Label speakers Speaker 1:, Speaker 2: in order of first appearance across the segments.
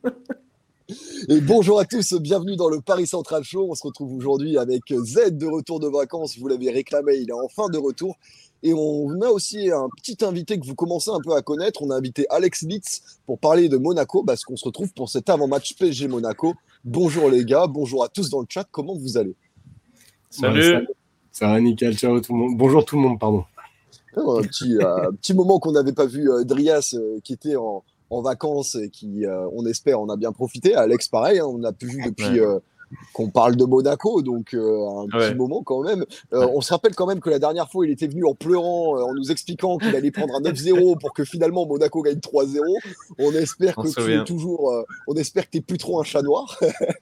Speaker 1: Et bonjour à tous, bienvenue dans le Paris Central Show. On se retrouve aujourd'hui avec Z de retour de vacances. Vous l'avez réclamé, il est enfin de retour. Et on a aussi un petit invité que vous commencez un peu à connaître. On a invité Alex Litz pour parler de Monaco, parce qu'on se retrouve pour cet avant-match PSG Monaco. Bonjour les gars, bonjour à tous dans le chat. Comment vous allez?
Speaker 2: Salut. Ouais, ça va nickel, ciao tout le monde. Bonjour tout le monde, pardon.
Speaker 1: Un petit moment qu'on n'avait pas vu Drias qui était en vacances et qui, on espère, on a bien profité. Alex, pareil, hein, on n'a plus vu depuis qu'on parle de Monaco, donc un petit moment quand même. On se rappelle quand même que la dernière fois, il était venu en pleurant, en nous expliquant qu'il allait prendre un 9-0 pour que finalement Monaco gagne 3-0. On espère que tu es toujours, on espère que tu n'es plus trop un chat noir.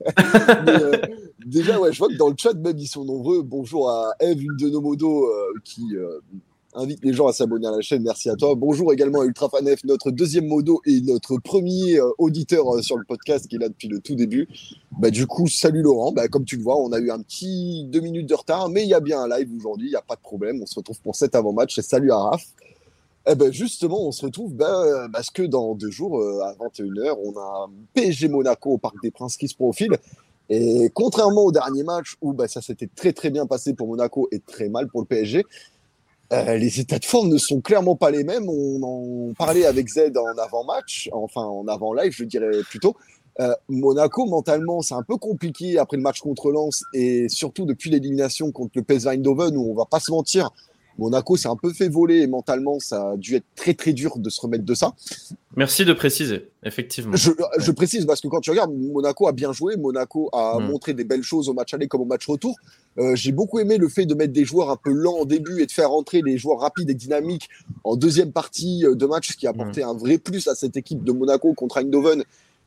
Speaker 1: Mais, déjà, ouais, je vois que dans le chat, même, ils sont nombreux. Bonjour à Eve, une de nos modos qui invite les gens à s'abonner à la chaîne. Merci à toi. Bonjour également à Ultrafanef, notre deuxième modo et notre premier auditeur sur le podcast qui est là depuis le tout début. Du coup, salut Laurent. Comme tu le vois, on a eu un petit 2 minutes de retard, mais il y a bien un live aujourd'hui, il n'y a pas de problème. On se retrouve pour cet avant-match. Et salut à Raph. Justement, on se retrouve parce que dans 2 jours, à 21h, on a un PSG Monaco au Parc des Princes qui se profile. Et contrairement au dernier match où ça s'était très très bien passé pour Monaco et très mal pour le PSG, les états de forme ne sont clairement pas les mêmes. On en parlait avec Z en avant-match, enfin en avant-live, je dirais plutôt. Monaco, mentalement, c'est un peu compliqué après le match contre Lens et surtout depuis l'élimination contre le PSV Eindhoven où on va pas se mentir, Monaco s'est un peu fait voler et mentalement, ça a dû être très très dur de se remettre de ça.
Speaker 3: Merci de préciser, effectivement.
Speaker 1: Je précise parce que quand tu regardes, Monaco a bien joué, Monaco a montré des belles choses au match aller comme au match retour. J'ai beaucoup aimé le fait de mettre des joueurs un peu lents au début et de faire entrer les joueurs rapides et dynamiques en deuxième partie de match, ce qui a apporté un vrai plus à cette équipe de Monaco contre Eindhoven.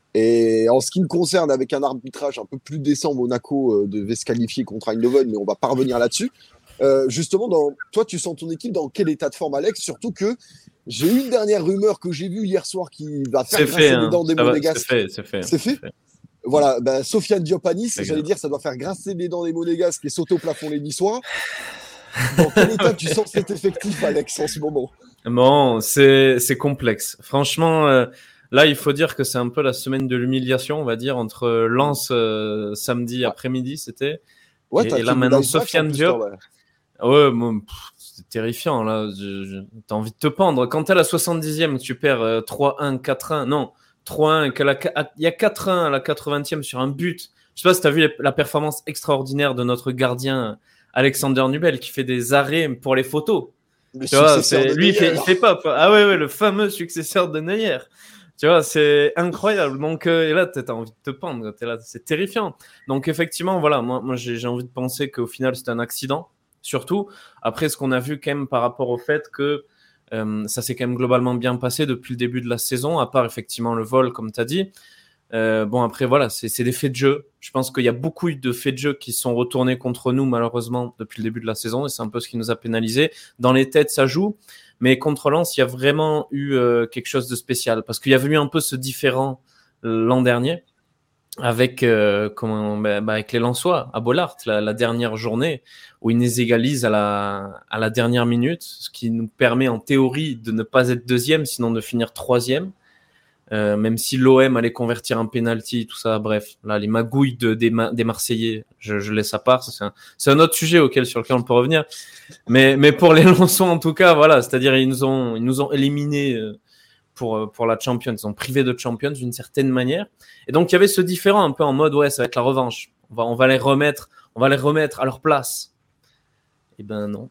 Speaker 1: Et en ce qui me concerne, avec un arbitrage un peu plus décent, Monaco devait se qualifier contre Eindhoven, mais on va pas revenir là-dessus. Justement, toi, tu sens ton équipe dans quel état de forme, Alex? Surtout que j'ai eu une dernière rumeur que j'ai vue hier soir qui va faire grincer les dents des Monégasques.
Speaker 3: C'est fait.
Speaker 1: Voilà, Sofiane Diop à Nice, j'allais dire, ça doit faire grincer les dents des Monégasques et sauter au plafond les Niçois. Dans quel état tu sens cet effectif, Alex, en ce moment?
Speaker 3: Bon, c'est complexe. Franchement, là, il faut dire que c'est un peu la semaine de l'humiliation, on va dire, entre Lens samedi après-midi, c'était. Et là, maintenant, Sofiane Diop. Ouais, c'est terrifiant, là. T'as envie de te pendre. Quand t'es à la 70e, tu perds 3-1, 4-1. Non, 3-1, il y a 4-1 à la 80e sur un but. Je sais pas si t'as vu la performance extraordinaire de notre gardien Alexander Nubel qui fait des arrêts pour les photos. Tu vois, lui, il fait pas. Ah ouais, le fameux successeur de Neuer. Tu vois, c'est incroyable. Donc, et là, t'as envie de te pendre. T'es là, c'est terrifiant. Donc, effectivement, voilà, moi j'ai envie de penser qu'au final, c'est un accident. Surtout, après, ce qu'on a vu quand même par rapport au fait que ça s'est quand même globalement bien passé depuis le début de la saison, à part effectivement le vol, comme tu as dit. Après, voilà, c'est des faits de jeu. Je pense qu'il y a beaucoup de faits de jeu qui sont retournés contre nous, malheureusement, depuis le début de la saison, et c'est un peu ce qui nous a pénalisé. Dans les têtes, ça joue, mais contre Lens, il y a vraiment eu quelque chose de spécial, parce qu'il y avait eu un peu ce différent l'an dernier, avec avec les Lensois à Bollaert la dernière journée où ils nous égalisent à la dernière minute, ce qui nous permet en théorie de ne pas être deuxième, sinon de finir troisième, même si l'OM allait convertir un penalty, tout ça. Bref, là les magouilles des Marseillais, je laisse à part. C'est un autre sujet sur lequel on peut revenir. Mais pour les Lensois en tout cas, voilà, c'est-à-dire ils nous ont éliminés. Pour la Champions, ils ont privé de Champions d'une certaine manière, et donc il y avait ce différent un peu en mode ça va être la revanche, on va les remettre à leur place. Et ben non.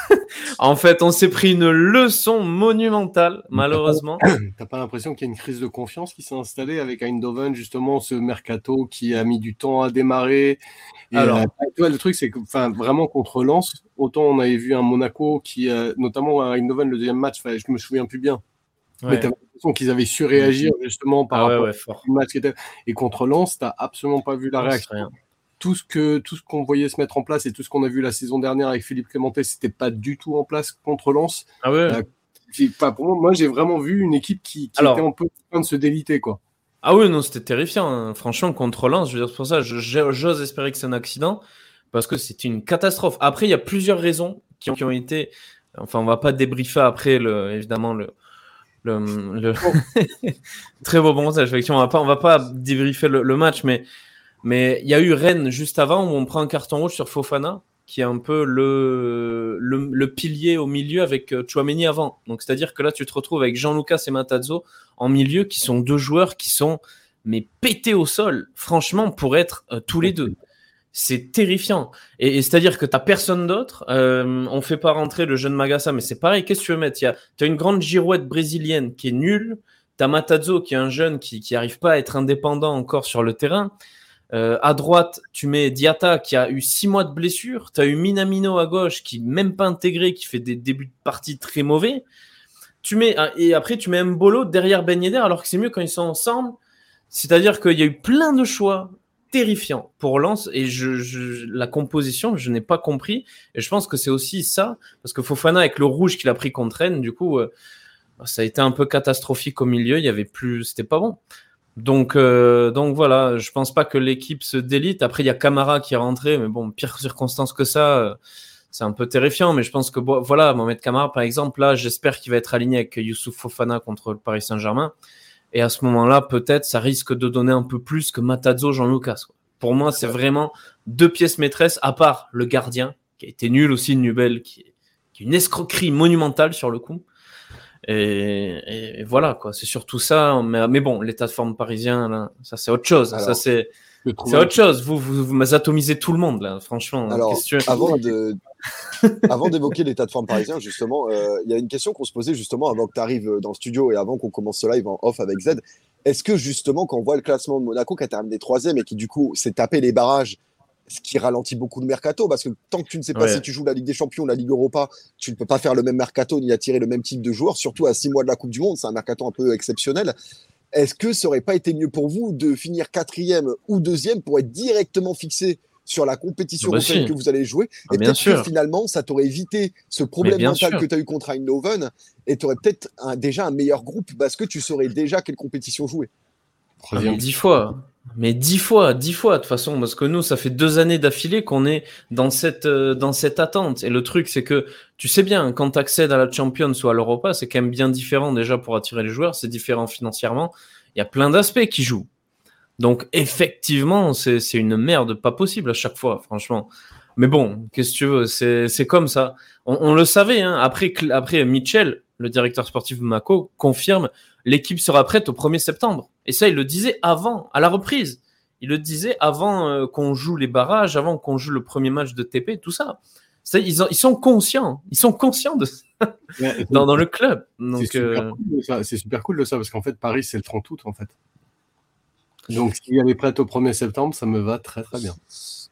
Speaker 3: En fait, on s'est pris une leçon monumentale, malheureusement.
Speaker 2: T'as pas l'impression qu'il y a une crise de confiance qui s'est installée avec Eindhoven, justement, ce mercato qui a mis du temps à démarrer? Et alors, le truc, c'est que, vraiment contre Lens, autant on avait vu un Monaco qui, notamment à Eindhoven, le deuxième match, je me souviens plus bien. Mais tu avais l'impression qu'ils avaient su réagir justement par rapport au match qui était. Et contre Lens, tu n'as absolument pas vu la réaction. Tout ce qu'on voyait se mettre en place et tout ce qu'on a vu la saison dernière avec Philippe Clémentet, c'était pas du tout en place contre Lens. Pour moi, j'ai vraiment vu une équipe qui était un peu en train de se déliter, quoi.
Speaker 3: Ah oui, non, c'était terrifiant. Hein. Franchement, contre Lens, je veux dire, c'est pour ça, j'ose espérer que c'est un accident, parce que c'était une catastrophe. Après, il y a plusieurs raisons qui ont été. Enfin, on va pas débriefer après évidemment Très beau bronzage, effectivement. On va pas débriefer le match, mais il y a eu Rennes juste avant où on prend un carton rouge sur Fofana, qui est un peu le pilier au milieu avec Tchouaméni avant. Donc, c'est-à-dire que là, tu te retrouves avec Jean-Lucas et Matazo en milieu, qui sont deux joueurs qui sont pétés au sol, franchement, pour être tous les deux. C'est terrifiant. Et c'est-à-dire que tu n'as personne d'autre. On ne fait pas rentrer le jeune Magassa, mais c'est pareil. Qu'est-ce que tu veux mettre ? Tu as une grande girouette brésilienne qui est nulle. Tu as Matazo, qui est un jeune qui n'arrive pas à être indépendant encore sur le terrain. À droite, tu mets Diatta qui a eu 6 mois de blessure. Tu as eu Minamino à gauche qui n'est même pas intégré, qui fait des débuts de partie très mauvais. Et après, tu mets Mbolo derrière Ben Yedder, alors que c'est mieux quand ils sont ensemble. C'est-à-dire qu'il y a eu plein de choix terrifiants pour Lens, et la composition, je n'ai pas compris. Et je pense que c'est aussi ça, parce que Fofana, avec le rouge qu'il a pris contre Rennes, du coup, ça a été un peu catastrophique au milieu. Il y avait plus, c'était pas bon. Donc voilà, je pense pas que l'équipe se délite. Après, il y a Camara qui est rentré, mais bon, pire circonstance que ça, c'est un peu terrifiant. Mais je pense que voilà, Mohamed Camara, par exemple, là, j'espère qu'il va être aligné avec Youssouf Fofana contre le Paris Saint-Germain. Et à ce moment-là, peut-être, ça risque de donner un peu plus que Matazo, Jean-Lucas. Pour moi, c'est vraiment deux pièces maîtresses, à part le gardien, qui a été nul aussi, Nubel, qui est une escroquerie monumentale sur le coup. Et voilà, quoi. C'est surtout ça. Mais bon, l'état de forme parisien, là, ça, c'est autre chose. Alors, ça, c'est autre chose. Vous atomisez tout le monde, là, franchement.
Speaker 1: Alors, avant d'évoquer l'état de forme parisien, justement, il y a une question qu'on se posait justement avant que tu arrives dans le studio et avant qu'on commence ce live en off avec Z. Est-ce que justement, quand on voit le classement de Monaco qui a terminé 3e et qui du coup s'est tapé les barrages, ce qui ralentit beaucoup le mercato, parce que tant que tu ne sais pas si tu joues la Ligue des Champions, la Ligue Europa, tu ne peux pas faire le même mercato ni attirer le même type de joueurs, surtout à 6 mois de la Coupe du Monde, c'est un mercato un peu exceptionnel. Est-ce que ça aurait pas été mieux pour vous de finir 4e ou 2e pour être directement fixé sur la compétition européenne que vous allez jouer, et peut-être que finalement ça t'aurait évité ce problème mental que tu as eu contre Eindhoven, et tu aurais peut-être déjà un meilleur groupe parce que tu saurais déjà quelle compétition jouer.
Speaker 3: Mais 10 fois, de toute façon, parce que nous, ça fait 2 années d'affilée qu'on est dans cette attente. Et le truc, c'est que tu sais bien, quand tu accèdes à la Champions ou à l'Europa, c'est quand même bien différent déjà pour attirer les joueurs, c'est différent financièrement. Il y a plein d'aspects qui jouent. Donc, effectivement, c'est une merde pas possible à chaque fois, franchement. Mais bon, qu'est-ce que tu veux, c'est comme ça. On le savait, hein. Après, Mitchell, le directeur sportif de Monaco, confirme l'équipe sera prête au 1er septembre. Et ça, il le disait avant, à la reprise. Il le disait avant qu'on joue les barrages, avant qu'on joue le premier match de TP, tout ça. Ils sont conscients. Ils sont conscients de ça dans le club. Donc,
Speaker 2: c'est super cool de ça, parce qu'en fait, Paris, c'est le 30 août, en fait. Donc, s'il y avait prête au 1er septembre, ça me va très, très bien.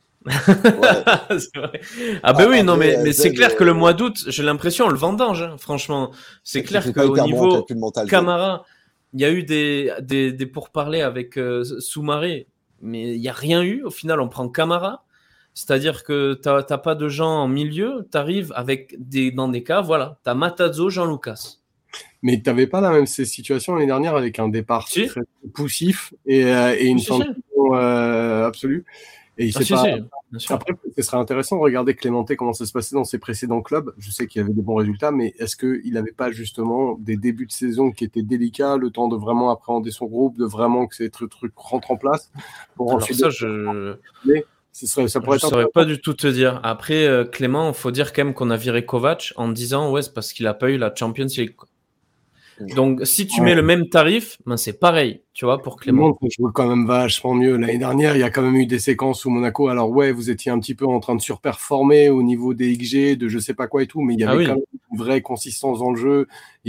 Speaker 3: C'est vrai. Oui, non, mais c'est clair que le mois d'août, j'ai l'impression, on le vendange, hein, franchement. C'est clair qu'au niveau Camara, il y a eu des pourparlers avec Soumaré, mais il n'y a rien eu. Au final, on prend Camara. C'est-à-dire que t'as pas de gens en milieu, t'arrives avec dans des cas, voilà, t'as Matazo, Jean-Lucas.
Speaker 2: Mais tu n'avais pas la même situation l'année dernière avec un départ très poussif et une tension absolue. Et Après, ce serait intéressant de regarder Clémenté, comment ça se passait dans ses précédents clubs. Je sais qu'il y avait des bons résultats, mais est-ce qu'il n'avait pas justement des débuts de saison qui étaient délicats, le temps de vraiment appréhender son groupe, de vraiment que ces trucs rentrent en place pour ensuite...
Speaker 3: Ça, je ne saurais pas du tout te dire. Après, Clément, il faut dire quand même qu'on a viré Kovac en disant c'est parce qu'il n'a pas eu la Champions League. Donc, si tu mets le même tarif, c'est pareil, tu vois, pour Clément.
Speaker 2: Je joue quand même vachement mieux. L'année dernière, il y a quand même eu des séquences où Monaco, alors vous étiez un petit peu en train de surperformer au niveau des XG, de je sais pas quoi et tout, mais il y avait quand même une vraie consistance dans le jeu.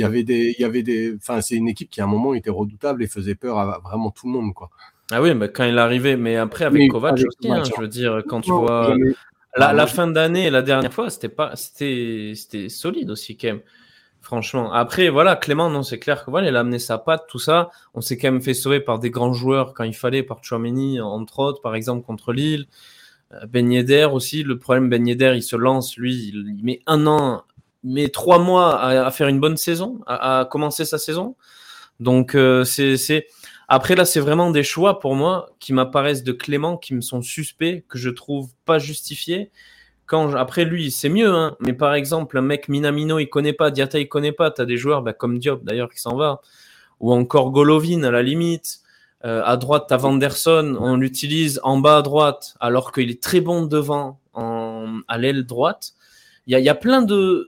Speaker 2: C'est une équipe qui à un moment était redoutable et faisait peur à vraiment tout le monde, quoi.
Speaker 3: Ah oui, quand il est arrivé, mais après avec Kovac aussi, je veux dire, quand tu vois la fin d'année et la dernière fois, c'était solide aussi quand même. Franchement. Après, voilà, Clément, non, c'est clair que voilà, il a amené sa patte, tout ça. On s'est quand même fait sauver par des grands joueurs quand il fallait, par Tchouaméni, entre autres, par exemple, contre Lille. Ben Yedder aussi. Le problème, Ben Yedder, il se lance, lui, il met 1 an, il met 3 mois à faire une bonne saison, à commencer sa saison. Donc, après, là, c'est vraiment des choix pour moi qui m'apparaissent de Clément, qui me sont suspects, que je trouve pas justifiés. Après lui, c'est mieux, hein, mais par exemple, un mec Minamino, il connaît pas, Diatta, il connaît pas. T'as des joueurs comme Diop d'ailleurs qui s'en va, ou encore Golovin à la limite. À droite, t'as Vanderson, on l'utilise en bas à droite, alors qu'il est très bon devant à l'aile droite. Il y a plein de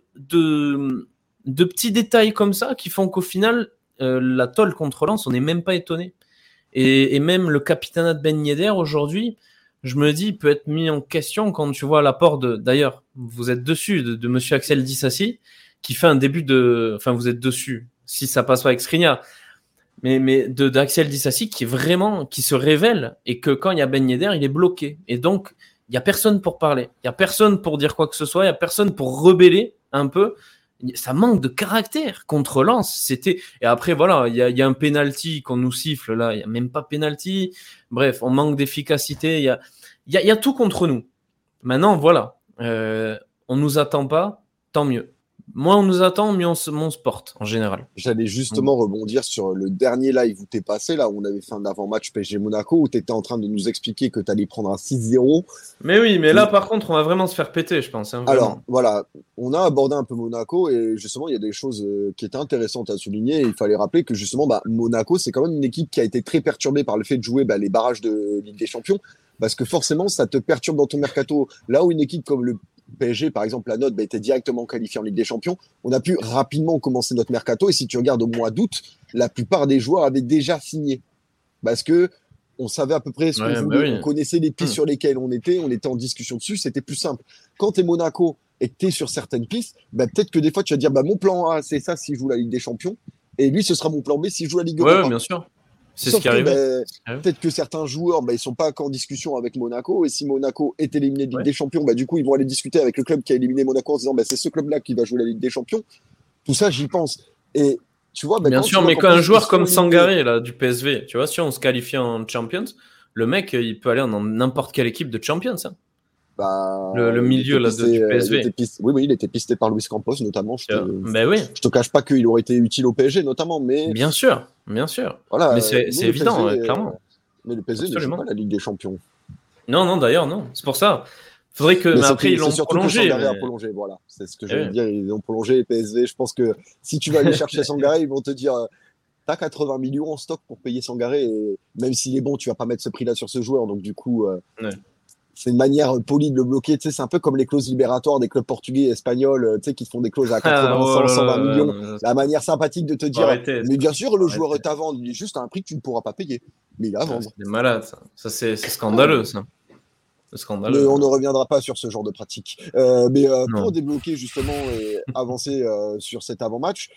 Speaker 3: petits détails comme ça qui font qu'au final, la tôle contre Lens, on n'est même pas étonné. Et même le capitanat de Ben Yedder aujourd'hui, je me dis, peut être mis en question quand tu vois l'apport d'ailleurs, vous êtes dessus, de monsieur Axel Disasi, qui fait un début enfin, vous êtes dessus, si ça passe pas avec Skriniar, mais d'Axel Disasi qui se révèle, et que quand il y a Ben Yedder, il est bloqué. Et donc, il y a personne pour parler, il y a personne pour dire quoi que ce soit, il y a personne pour rebeller un peu. Ça manque de caractère contre Lens. Et après, voilà, il y a un penalty qu'on nous siffle là, il n'y a même pas penalty. Bref, on manque d'efficacité. Il y a tout contre nous. Maintenant, voilà, on nous attend pas, tant mieux. Moins on nous attend, mieux on se porte en général.
Speaker 1: J'allais justement rebondir sur le dernier live où t'es passé, là où on avait fait un avant-match PSG Monaco, où t'étais en train de nous expliquer que t'allais prendre un 6-0.
Speaker 3: Mais oui, mais là par contre, on va vraiment se faire péter, je pense. Hein,
Speaker 1: alors voilà, on a abordé un peu Monaco et justement, il y a des choses qui étaient intéressantes à souligner. Il fallait rappeler que justement, Monaco, c'est quand même une équipe qui a été très perturbée par le fait de jouer les barrages de Ligue des Champions, parce que forcément, ça te perturbe dans ton mercato. Là où une équipe comme le PSG, par exemple, la note était directement qualifiée en Ligue des Champions. On a pu rapidement commencer notre mercato. Et si tu regardes au mois d'août, la plupart des joueurs avaient déjà signé. Parce que on savait à peu près ce qu'on voulait. On connaissait les pistes sur lesquelles on était en discussion dessus. C'était plus simple. Quand tu es Monaco et que tu es sur certaines pistes, peut-être que des fois, tu vas dire mon plan A, c'est ça si je joue la Ligue des Champions. Et lui, ce sera mon plan B si je joue la Ligue Europa.
Speaker 3: Oui, bien sûr. C'est ce qui arrive.
Speaker 1: Peut-être que certains joueurs, ils sont pas qu'en discussion avec Monaco. Et si Monaco est éliminé de Ligue des Champions, du coup, ils vont aller discuter avec le club qui a éliminé Monaco en se disant, c'est ce club-là qui va jouer la Ligue des Champions. Tout ça, j'y pense. Et tu vois,
Speaker 3: bien sûr, mais quand un joueur comme Sangaré, là, du PSV, tu vois, si on se qualifie en Champions, le mec, il peut aller dans n'importe quelle équipe de Champions. Hein. Le milieu là, du PSV.
Speaker 1: Oui, il était pisté par Luis Campos, notamment. Je te cache pas qu'il aurait été utile au PSG, notamment. Mais...
Speaker 3: Bien sûr. Voilà, mais c'est évident,
Speaker 1: PSG,
Speaker 3: clairement.
Speaker 1: Mais le PSG ne joue pas la Ligue des Champions.
Speaker 3: Non, d'ailleurs, non. C'est pour ça. Faudrait que. Mais après, ils l'ont prolongé.
Speaker 1: Sangaré a prolongé, voilà. C'est ce que je veux dire. Ils ont prolongé les PSV. Je pense que si tu vas aller chercher Sangaré, ils vont te dire. T'as 80 millions en stock pour payer Sangaré. Et même s'il est bon, tu vas pas mettre ce prix-là sur ce joueur. Donc, du coup. C'est une manière polie de le bloquer. C'est un peu comme les clauses libératoires des clubs portugais et espagnols, qui font des clauses à 80, 120 millions. La manière sympathique de te dire, mais bien sûr, le joueur est à vendre. Il est juste à un prix que tu ne pourras pas payer. Mais il est à vendre.
Speaker 3: C'est malade, ça. Ça, c'est scandaleux, ça. C'est scandaleux.
Speaker 1: Mais on ne reviendra pas sur ce genre de pratique. Pour débloquer, justement, et avancer sur cet avant-match,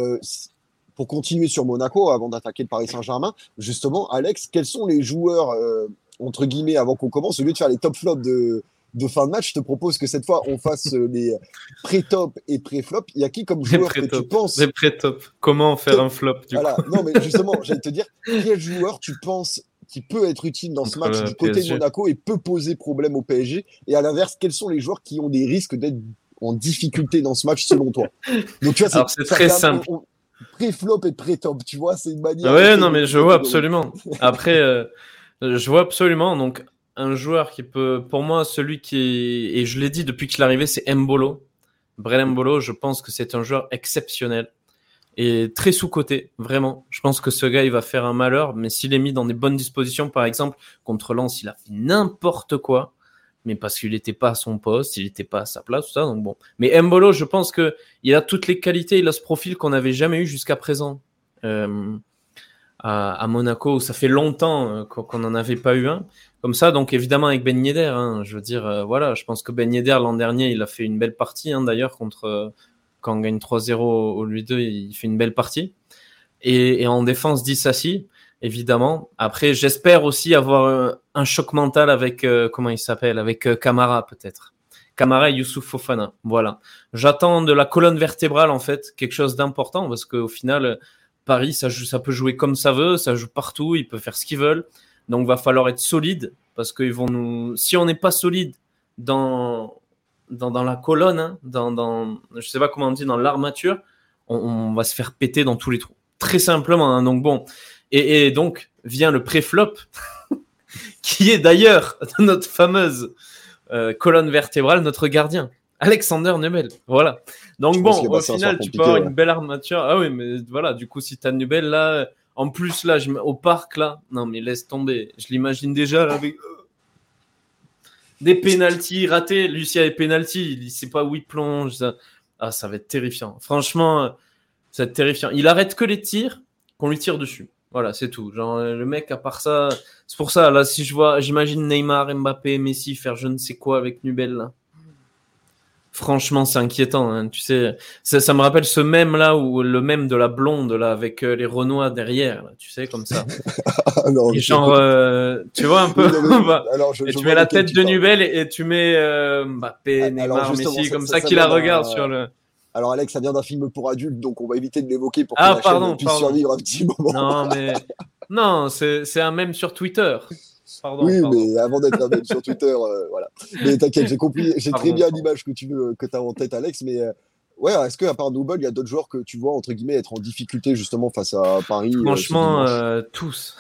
Speaker 1: pour continuer sur Monaco, avant d'attaquer le Paris Saint-Germain, justement, Alex, quels sont les joueurs... entre guillemets, avant qu'on commence, au lieu de faire les top flops de fin de match, je te propose que cette fois, on fasse les pré-top et pré-flop. Il y a qui comme joueur que tu penses...
Speaker 3: Les pré-top. Comment faire un flop, du coup.
Speaker 1: Non, mais justement, j'allais te dire, quel joueur tu penses qui peut être utile dans ce match du côté de Monaco et peut poser problème au PSG? Et à l'inverse, quels sont les joueurs qui ont des risques d'être en difficulté dans ce match, selon toi? Donc, tu vois,
Speaker 3: alors, c'est très simple.
Speaker 1: Pré-flop et pré-top, tu vois, c'est une manière...
Speaker 3: Ouais, non, mais je vois absolument. Après... je vois absolument. Donc, un joueur qui peut, pour moi, celui qui, et je l'ai dit depuis qu'il est arrivé, c'est Mbolo. Brel Mbolo, je pense que c'est un joueur exceptionnel et très sous-coté, vraiment. Je pense que ce gars, il va faire un malheur, mais s'il est mis dans des bonnes dispositions, par exemple, contre Lens, il a fait n'importe quoi, mais parce qu'il n'était pas à son poste, il n'était pas à sa place, tout ça. Donc bon. Mais Mbolo, je pense que il a toutes les qualités, il a ce profil qu'on n'avait jamais eu jusqu'à présent. À Monaco, ça fait longtemps qu'on n'en avait pas eu un comme ça, donc évidemment avec Ben Yedder, je veux dire, voilà, je pense que Ben Yedder l'an dernier, il a fait une belle partie, d'ailleurs, contre quand on gagne 3-0 au Louis II, il fait une belle partie, et en défense Disasi, évidemment. Après, j'espère aussi avoir un choc mental avec, comment il s'appelle, avec Camara peut-être. Camara et Youssouf Fofana, voilà. J'attends de la colonne vertébrale, en fait, quelque chose d'important, parce qu'au final... Paris, ça peut jouer comme ça veut, ça joue partout, ils peuvent faire ce qu'ils veulent. Donc, va falloir être solide parce qu'ils vont nous. Si on n'est pas solide dans la colonne, je sais pas comment on dit, dans l'armature, on va se faire péter dans tous les trous. Très simplement. Donc bon, et donc vient le pré-flop, qui est d'ailleurs notre fameuse colonne vertébrale, notre gardien, Alexander Nubel. Voilà. Donc au final, tu peux avoir une belle armature. Ah oui, mais voilà, du coup, si tu as Nubel là, en plus là, au parc là, non mais laisse tomber. Je l'imagine déjà là, avec des pénaltys ratés. Lucia et pénalty, il ne sait pas où il plonge. Ça va être terrifiant. Franchement, ça va être terrifiant. Il arrête que les tirs qu'on lui tire dessus. Voilà, c'est tout. Genre, le mec, à part ça, c'est pour ça, là, j'imagine Neymar, Mbappé, Messi faire je ne sais quoi avec Nubel, là. Franchement, c'est inquiétant, hein, tu sais. Ça me rappelle ce mème, là, ou le mème de la blonde, là, avec les Renois derrière, là, tu sais, comme ça. Non, et genre, tu vois un peu, et tu mets la tête de Nubel et tu mets Mbappé, Neymar, Messi, comme ça, qui la regarde sur le...
Speaker 1: Alors Alex, ça vient d'un film pour adultes, donc on va éviter de l'évoquer pour que la chaîne puisse survivre un petit moment.
Speaker 3: Non, c'est un mème sur Twitter. Pardon.
Speaker 1: Mais avant d'être un mème sur Twitter, voilà. Mais t'inquiète, j'ai compris, j'ai très bien l'image que tu as en tête, Alex. Mais est-ce qu'à part Nubel, il y a d'autres joueurs que tu vois entre guillemets être en difficulté justement face à Paris?
Speaker 3: Franchement, tous.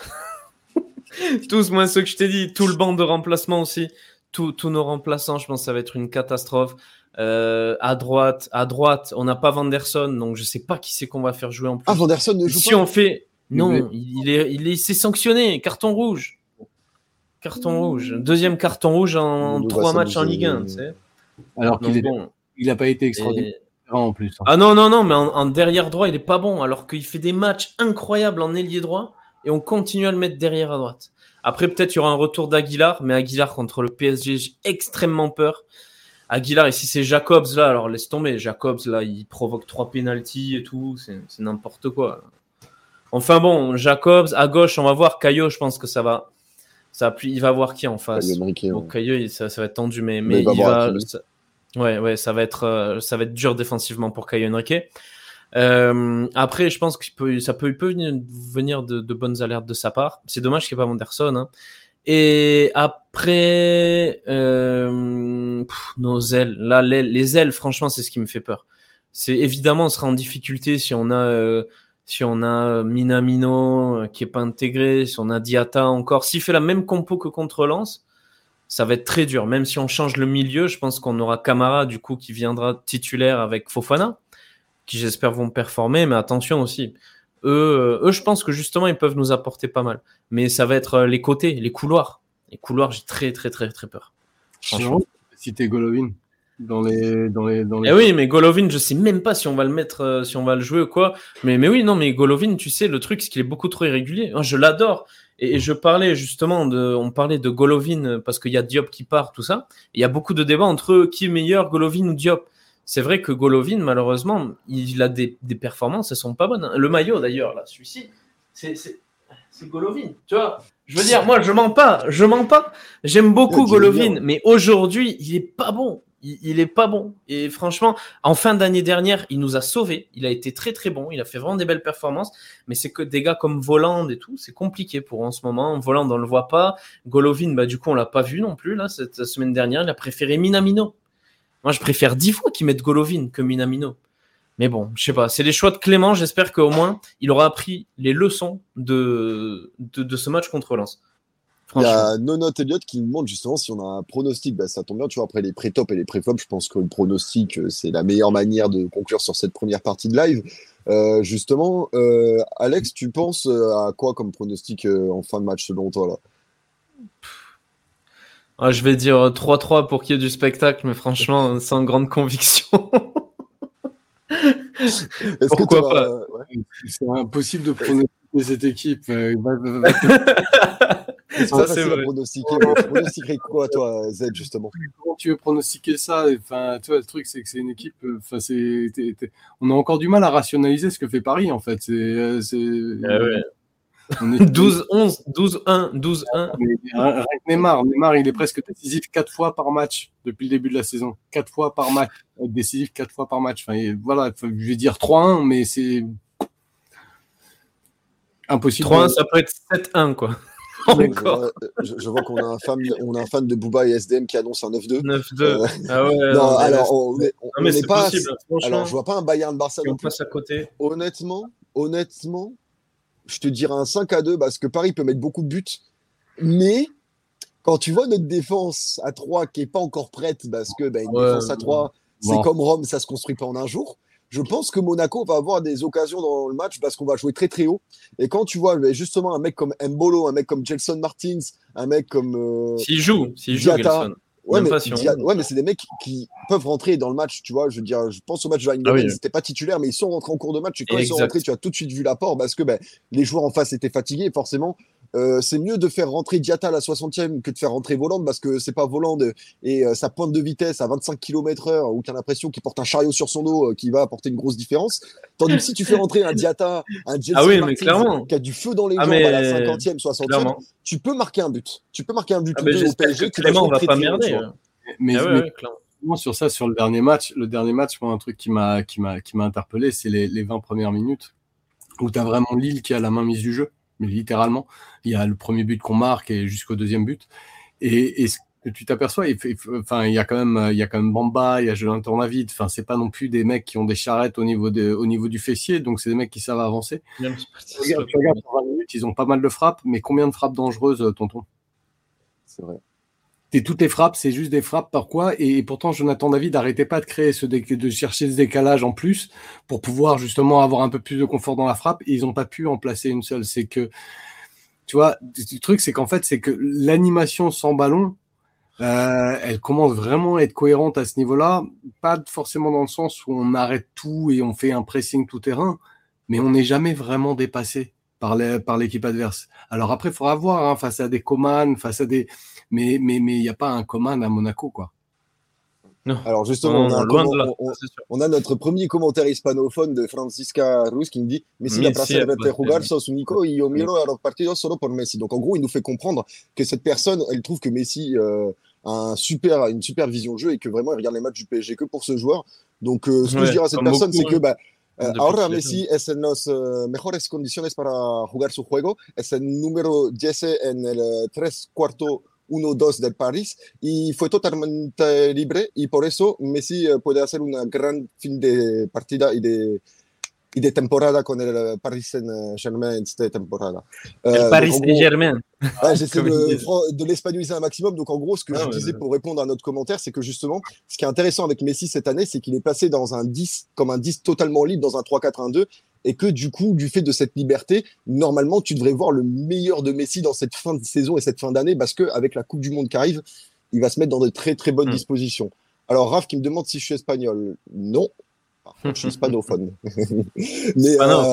Speaker 3: Tous, moi, ceux que je t'ai dit, tout le banc de remplacement aussi, tous nos remplaçants, je pense que ça va être une catastrophe. À droite, on n'a pas Vanderson, donc je sais pas qui c'est qu'on va faire jouer en plus.
Speaker 1: Ah, Vanderson ne joue pas.
Speaker 3: Si on fait, non, il s'est sanctionné, carton rouge. Deuxième carton rouge en 3 matchs en Ligue 1, tu sais.
Speaker 2: Alors qu'il n'a pas été extraordinaire en plus.
Speaker 3: Ah non, mais en derrière droit, il est pas bon, alors qu'il fait des matchs incroyables en ailier droit et on continue à le mettre derrière à droite. Après, peut-être il y aura un retour d'Aguilar, mais Aguilar contre le PSG, j'ai extrêmement peur. Aguilar, et si c'est Jacobs là, alors laisse tomber. Jacobs là, il provoque 3 pénaltys et tout, c'est n'importe quoi. Enfin bon, Jacobs à gauche, on va voir. Caillot, je pense que il va voir qui en face. Caillot, ça va être tendu, mais il va. Ça va être dur défensivement pour Caillot Henrique. Après, je pense que ça peut venir de bonnes alertes de sa part. C'est dommage qu'il n'y ait pas Anderson. Hein. Et après, nos ailes. Là, les ailes, franchement, c'est ce qui me fait peur. C'est évidemment, on sera en difficulté si on a Minamino qui est pas intégré, si on a Diatta encore. S'il fait la même compo que contre Lens, ça va être très dur. Même si on change le milieu, je pense qu'on aura Camara du coup qui viendra titulaire avec Fofana, qui j'espère vont performer. Mais attention aussi. Eux, je pense que justement, ils peuvent nous apporter pas mal. Mais ça va être les côtés, les couloirs. Les couloirs, j'ai très, très, très, très peur.
Speaker 2: Franchement, si t'es Golovin dans les.
Speaker 3: Oui, mais Golovin, je sais même pas si on va le mettre, si on va le jouer ou quoi. Mais oui, non, mais Golovin, tu sais, le truc, c'est qu'il est beaucoup trop irrégulier. Je l'adore. Et je parlais justement on parlait de Golovin parce qu'il y a Diop qui part, tout ça. Il y a beaucoup de débats entre qui est meilleur, Golovin ou Diop. C'est vrai que Golovin, malheureusement, il a des performances, elles sont pas bonnes. Le maillot, d'ailleurs, là, celui-ci, c'est Golovin. Tu vois, je veux dire, moi, je mens pas. J'aime beaucoup Golovin, mais aujourd'hui, il est pas bon. Il est pas bon. Et franchement, en fin d'année dernière, il nous a sauvés. Il a été très, très bon. Il a fait vraiment des belles performances. Mais c'est que des gars comme Voland et tout, c'est compliqué pour en ce moment. Voland, on le voit pas. Golovin, du coup, on l'a pas vu non plus, là, cette semaine dernière. Il a préféré Minamino. Moi, je préfère 10 fois qu'ils mettent Golovin que Minamino. Mais bon, je sais pas. C'est les choix de Clément. J'espère qu'au moins, il aura appris les leçons de ce match contre Lens.
Speaker 1: Il y a Nonot Elliott qui nous demande justement si on a un pronostic. Ça tombe bien, tu vois, après les pré-top et les pré-flop, je pense que le pronostic, c'est la meilleure manière de conclure sur cette première partie de live. Justement, Alex, tu penses à quoi comme pronostic en fin de match selon toi là?
Speaker 3: Je vais dire 3-3 pour qu'il y ait du spectacle, mais franchement, sans grande conviction. Pourquoi pas
Speaker 2: C'est impossible de pronostiquer cette équipe.
Speaker 1: Ça, c'est vrai. Pronostiquerais quoi, toi, Z, justement?
Speaker 2: Comment tu veux pronostiquer ça? Enfin, tu vois, le truc, c'est que c'est une équipe. On a encore du mal à rationaliser ce que fait Paris, en fait.
Speaker 3: On est 12-11, 12-1, 12-1.
Speaker 2: Neymar, il est presque décisif 4 fois par match depuis le début de la saison. 4 fois par match. Décisif 4 fois par match. Enfin, voilà, je vais dire 3-1, mais c'est impossible.
Speaker 3: 3-1, ça peut être 7-1, quoi.
Speaker 1: Je vois qu'on a un fan de Booba et SDM qui annonce un 9-2.
Speaker 3: 9-2. Ah ouais.
Speaker 1: Non, alors on n'est pas.
Speaker 3: Possible,
Speaker 1: alors je vois pas un Bayern Barça.
Speaker 3: On passe à côté.
Speaker 1: Honnêtement, je te dirais un 5-2 parce que Paris peut mettre beaucoup de buts, mais quand tu vois notre défense à 3 qui n'est pas encore prête, parce que une défense à 3, c'est comme Rome, ça se construit pas en un jour. Je pense que Monaco va avoir des occasions dans le match parce qu'on va jouer très très haut. Et quand tu vois justement un mec comme Mbolo, un mec comme Gelson Martins, un mec comme
Speaker 3: s'il joue Gelson.
Speaker 1: Ouais mais c'est des mecs qui peuvent rentrer dans le match, tu vois. Je veux dire, je pense au match de Eindhoven, ils n'étaient pas titulaires, mais ils sont rentrés en cours de match. Et quand ils sont rentrés, tu as tout de suite vu l'apport parce que les joueurs en face étaient fatigués. Et forcément, c'est mieux de faire rentrer Diatta à la 60e que de faire rentrer Voland parce que c'est pas Voland et sa pointe de vitesse à 25 km/h où tu as l'impression qu'il porte un chariot sur son dos qui va apporter une grosse différence. Tandis que si tu fais rentrer un Diatta, un Gelson Martins qui a du feu dans les jambes à la 50e, 60e, tu peux marquer un but. Tu peux marquer un but au PSG.
Speaker 3: Clément, on va pas merder.
Speaker 2: Mais sur ça, sur le dernier match, moi, un truc qui m'a interpellé, c'est les 20 premières minutes où tu as vraiment Lille qui a la main mise du jeu. Mais littéralement, il y a le premier but qu'on marque et jusqu'au deuxième but. Et ce que tu t'aperçois, il y a quand même Bamba, il y a Jonathan Tornavid. Enfin, c'est pas non plus des mecs qui ont des charrettes au niveau du fessier, donc c'est des mecs qui savent avancer. Tu regardes sur 20 minutes, ils ont pas mal de frappes, mais combien de frappes dangereuses, tonton?
Speaker 1: C'est vrai.
Speaker 2: Toutes les frappes, c'est juste des frappes par quoi? Et pourtant, Jonathan David n'arrêtait pas de créer de chercher ce décalage en plus pour pouvoir justement avoir un peu plus de confort dans la frappe. Et ils n'ont pas pu en placer une seule. C'est que, tu vois, le truc, c'est qu'en fait, c'est que l'animation sans ballon, elle commence vraiment à être cohérente à ce niveau-là. Pas forcément dans le sens où on arrête tout et on fait un pressing tout terrain, mais on n'est jamais vraiment dépassé par l'équipe adverse. Alors après, il faudra voir face à des Coman, face à des... Mais il n'y a pas un Coman à Monaco, quoi.
Speaker 1: Non. Alors justement, on a notre premier commentaire hispanophone de Francisca Ruz qui me dit Messi la placer de jugar sos único y yo miro a los partidos solo por Messi. Donc en gros, il nous fait comprendre que cette personne, elle trouve que Messi a une super vision de jeu et que vraiment il regarde les matchs du PSG que pour ce joueur. Donc ce que je dirais à cette personne, c'est que ahora Messi es en las mejores condiciones para jugar su juego, es el número 10 en el 3-4-1-2 del París y fue totalmente libre y por eso Messi puede hacer una gran fin de partida y de temporada con el Paris Saint-Germain esta temporada.
Speaker 3: El Paris Saint-Germain.
Speaker 1: J'essaie de l'espagnoliser un maximum. Donc en gros, ce que je disais pour répondre à notre commentaire, c'est que justement, ce qui est intéressant avec Messi cette année, c'est qu'il est placé dans un 10, comme un 10 totalement libre dans un 3-4-1-2 et que du coup, du fait de cette liberté, normalement, tu devrais voir le meilleur de Messi dans cette fin de saison et cette fin d'année parce qu'avec la Coupe du Monde qui arrive, il va se mettre dans de très très bonnes dispositions. Alors Raph qui me demande si je suis espagnol. Non. Par contre, je suis hispanophone. Mais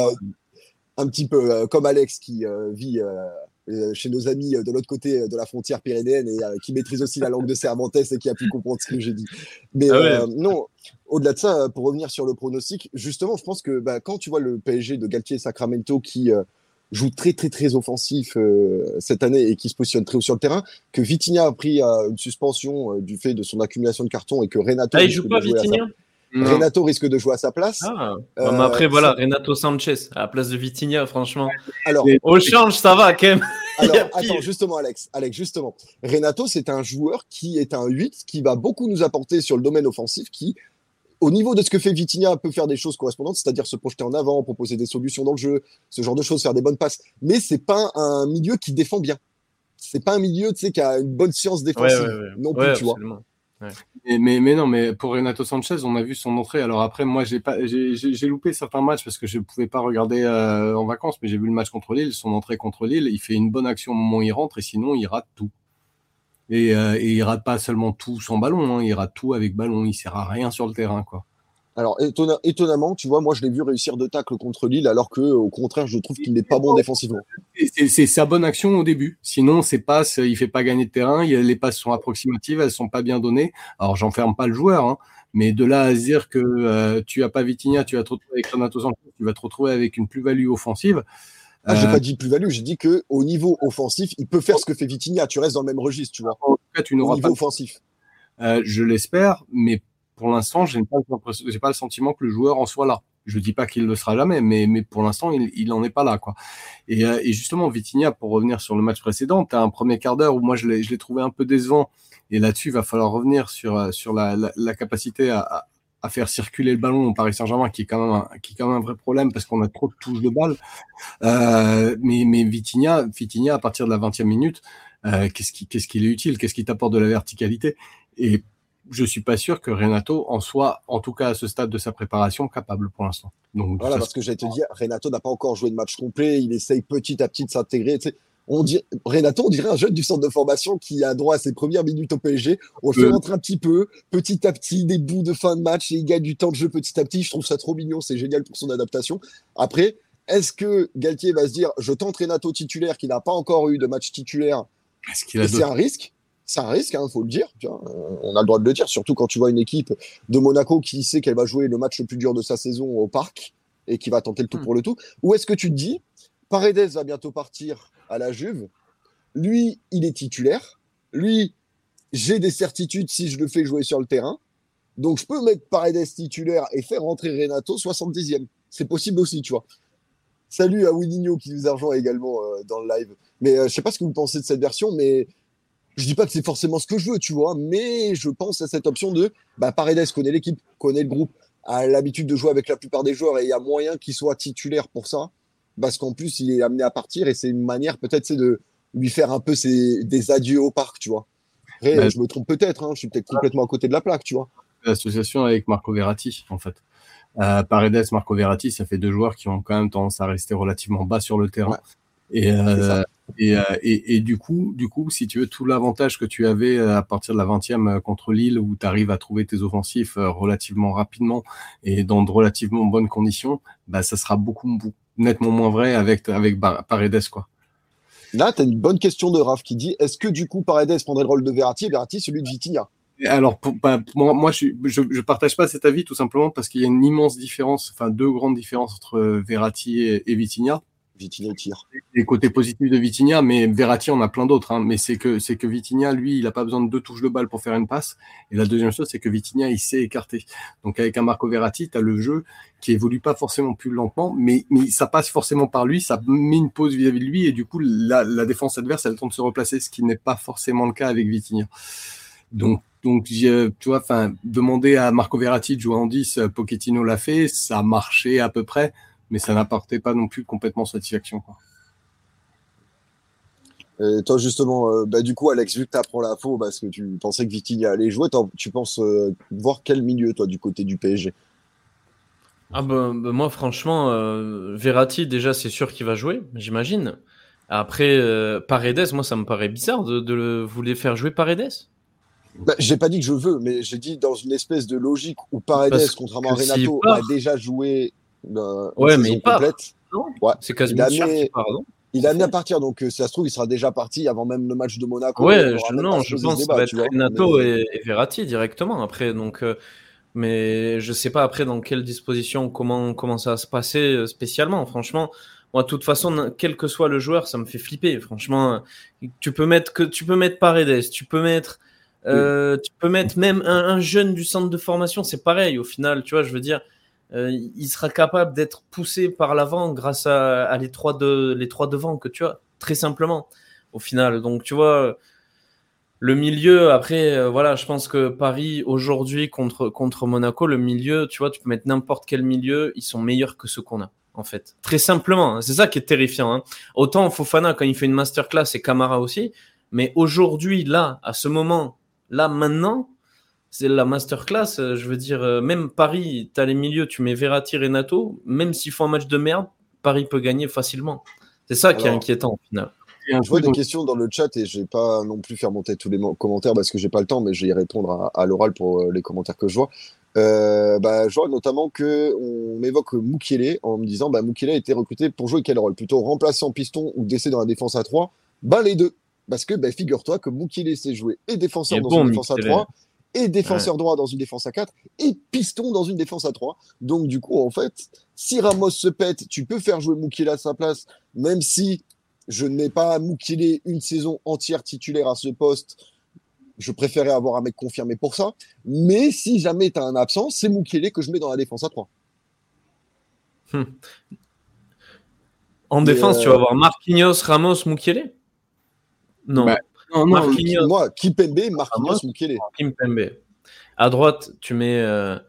Speaker 1: un petit peu comme Alex qui vit chez nos amis de l'autre côté de la frontière pyrénéenne et qui maîtrise aussi la langue de Cervantes et qui a pu comprendre ce que j'ai dit. Mais non, au-delà de ça, pour revenir sur le pronostic, justement, je pense que quand tu vois le PSG de Galtier Sacramento qui joue très très très offensif cette année et qui se positionne très haut sur le terrain, que Vitinha a pris une suspension du fait de son accumulation de cartons et que Renato
Speaker 3: il joue pas Vitinha.
Speaker 1: Renato risque de jouer à sa place.
Speaker 3: Mais après, voilà, Renato Sanchez à la place de Vitinha, franchement. Alors, au change, ça va quand même.
Speaker 1: Alors, attends, justement, Alex, justement. Renato, c'est un joueur qui est un 8, qui va beaucoup nous apporter sur le domaine offensif, qui, au niveau de ce que fait Vitinha, peut faire des choses correspondantes, c'est-à-dire se projeter en avant, proposer des solutions dans le jeu, ce genre de choses, faire des bonnes passes. Mais c'est pas un milieu qui défend bien. C'est pas un milieu, tu sais, qui a une bonne science défensive non plus, tu vois.
Speaker 2: Ouais. Mais non, mais pour Renato Sanchez, on a vu son entrée. Alors après, moi, j'ai loupé certains matchs parce que je pouvais pas regarder en vacances, mais j'ai vu le match contre Lille, son entrée contre Lille. Il fait une bonne action au moment où il rentre et sinon, il rate tout. Et il rate pas seulement tout sans ballon, il rate tout avec ballon. Il sert à rien sur le terrain, quoi.
Speaker 1: Alors, étonnamment, tu vois, moi, je l'ai vu réussir 2 tacles contre Lille, alors que, au contraire, je trouve qu'il n'est pas bon défensivement.
Speaker 2: C'est sa bonne action au début. Sinon, ses passes, il fait pas gagner de terrain. Les passes sont approximatives, elles sont pas bien données. Alors, j'enferme pas le joueur, mais de là à se dire que tu as pas Vitinha, tu vas te retrouver avec Renato Sanchez, tu vas te retrouver avec une plus-value offensive.
Speaker 1: J'ai pas dit plus-value, j'ai dit que au niveau offensif, il peut faire ce que fait Vitinha. Tu restes dans le même registre, tu vois.
Speaker 2: En tout cas, tu n'auras
Speaker 1: pas offensif.
Speaker 2: Je l'espère, mais pour l'instant, j'ai pas le sentiment que le joueur en soit là. Je dis pas qu'il le sera jamais, mais pour l'instant, il en est pas là, quoi. Et justement, Vitinha, pour revenir sur le match précédent, t'as un premier quart d'heure où moi je l'ai trouvé un peu décevant. Et là-dessus, il va falloir revenir sur la capacité à faire circuler le ballon au Paris Saint-Germain, qui est quand même un vrai problème parce qu'on a trop de touches de balle. Mais Vitinha, à partir de la 20e minute, qu'est-ce qu'il est utile, qu'est-ce qui t'apporte de la verticalité. Et je suis pas sûr que Renato en soit, en tout cas à ce stade de sa préparation, capable pour l'instant.
Speaker 1: Donc voilà, parce que j'allais te dire, Renato n'a pas encore joué de match complet, il essaye petit à petit de s'intégrer. Tu sais, Renato, on dirait un jeune du centre de formation qui a droit à ses premières minutes au PSG. On le fait rentrer un petit peu, petit à petit, des bouts de fin de match, et il gagne du temps de jeu petit à petit. Je trouve ça trop mignon, c'est génial pour son adaptation. Après, est-ce que Galtier va se dire, je tente Renato titulaire, qui n'a pas encore eu de match titulaire, et c'est un risque? C'est un risque, faut le dire. Tu vois, on a le droit de le dire, surtout quand tu vois une équipe de Monaco qui sait qu'elle va jouer le match le plus dur de sa saison au Parc et qui va tenter le tout pour le tout. Ou est-ce que tu te dis, Paredes va bientôt partir à la Juve, lui, il est titulaire, lui, j'ai des certitudes si je le fais jouer sur le terrain, donc je peux mettre Paredes titulaire et faire rentrer Renato 70e. C'est possible aussi, tu vois. Salut à Wininho qui nous a rejoint également dans le live. Mais je sais pas ce que vous pensez de cette version, mais je dis pas que c'est forcément ce que je veux, tu vois, mais je pense à cette option de Paredes connaît l'équipe, connaît le groupe, a l'habitude de jouer avec la plupart des joueurs et il y a moyen qu'il soit titulaire pour ça, parce qu'en plus il est amené à partir et c'est une manière peut-être de lui faire un peu des adieux au Parc, tu vois. Après, je me trompe peut-être, je suis peut-être complètement à côté de la plaque, tu vois.
Speaker 2: L'association avec Marco Verratti, en fait. Paredes, Marco Verratti, ça fait deux joueurs qui ont quand même tendance à rester relativement bas sur le terrain. Ouais. Et du coup, si tu veux, tout l'avantage que tu avais à partir de la 20e contre Lille, où tu arrives à trouver tes offensifs relativement rapidement et dans de relativement bonnes conditions, ça sera nettement moins vrai avec Paredes, quoi.
Speaker 1: Là, tu as une bonne question de Raph qui dit, est-ce que du coup Paredes prendrait le rôle de Verratti et Verratti celui de Vitinha?
Speaker 2: Alors, moi, je partage pas cet avis tout simplement parce qu'il y a une immense différence, enfin deux grandes différences entre Verratti et Vitinha.
Speaker 1: Vitinha tire.
Speaker 2: Les côtés positifs de Vitinha, mais Verratti on a plein d'autres. Mais c'est que Vitinha, lui, il a pas besoin de 2 touches de balle pour faire une passe. Et la deuxième chose, c'est que Vitinha, il sait écarter. Donc avec un Marco Verratti, tu as le jeu qui évolue pas forcément plus lentement, mais ça passe forcément par lui, ça met une pause vis-à-vis de lui, et du coup, la défense adverse, elle tente de se replacer, ce qui n'est pas forcément le cas avec Vitinha. Donc tu vois, demander à Marco Verratti de jouer en 10, Pochettino l'a fait, ça marchait à peu près, mais ça n'apportait pas non plus complètement satisfaction, quoi.
Speaker 1: Et toi, justement, du coup, Alex, vu que tu apprends l'info parce que tu pensais que Vitinha allait jouer, tu penses voir quel milieu, toi, du côté du PSG?
Speaker 3: Moi, franchement, Verratti, déjà, c'est sûr qu'il va jouer, j'imagine. Après, Paredes, moi, ça me paraît bizarre de vouloir faire jouer Paredes.
Speaker 1: J'ai pas dit que je veux, mais j'ai dit dans une espèce de logique où Paredes, contrairement à Renato, a déjà joué une saison complète.
Speaker 3: Ouais, c'est quasiment sûr qu'il part, non?
Speaker 1: Il est amené à partir, donc si ça se trouve, il sera déjà parti avant même le match de Monaco.
Speaker 3: Ouais, je pense que ça va être Renato et Verratti directement après. Donc, mais je sais pas après dans quelle disposition, comment ça va se passer spécialement. Franchement, moi, de toute façon, quel que soit le joueur, ça me fait flipper. Franchement, tu peux mettre Paredes, tu peux mettre même un jeune du centre de formation, c'est pareil. Au final, tu vois, je veux dire. Il sera capable d'être poussé par l'avant grâce à les trois devant que tu as, très simplement, au final. Donc, tu vois, le milieu, après, voilà, je pense que Paris, aujourd'hui, contre Monaco, le milieu, tu vois, tu peux mettre n'importe quel milieu, ils sont meilleurs que ceux qu'on a, en fait. Très simplement, hein. C'est ça qui est terrifiant, hein. Autant Fofana, quand il fait une masterclass, et Camara aussi, mais aujourd'hui, là, à ce moment, là, maintenant, c'est la masterclass, je veux dire, même Paris, tu as les milieux, tu mets Verratti, Renato, même s'ils font un match de merde, Paris peut gagner facilement. C'est ça qui est inquiétant au final.
Speaker 1: Je vois des questions dans le chat et je vais pas non plus faire monter tous les commentaires parce que j'ai pas le temps, mais je vais y répondre à l'oral pour les commentaires que je vois. Je vois notamment qu'on m'évoque Mukiele en me disant Mukiele a été recruté pour jouer quel rôle? Plutôt remplaçant piston ou décès dans la défense à 3? Les deux. Parce que figure-toi que Mukiele sait jouer et défenseur dans une défense à 3 et défenseur droit dans une défense à 4 et piston dans une défense à 3. Donc du coup, en fait, si Ramos se pète, tu peux faire jouer Mukiele à sa place, même si je ne mets pas Mukiele une saison entière titulaire à ce poste. Je préférais avoir un mec confirmé pour ça. Mais si jamais tu as un absent, c'est Mukiele que je mets dans la défense à 3.
Speaker 3: En défense, tu vas avoir Marquinhos, Ramos, Mukiele? Non.
Speaker 1: Non, moi, Kimpembe, Marquinhos, Mukiele.
Speaker 3: Kimpembe. À droite, tu mets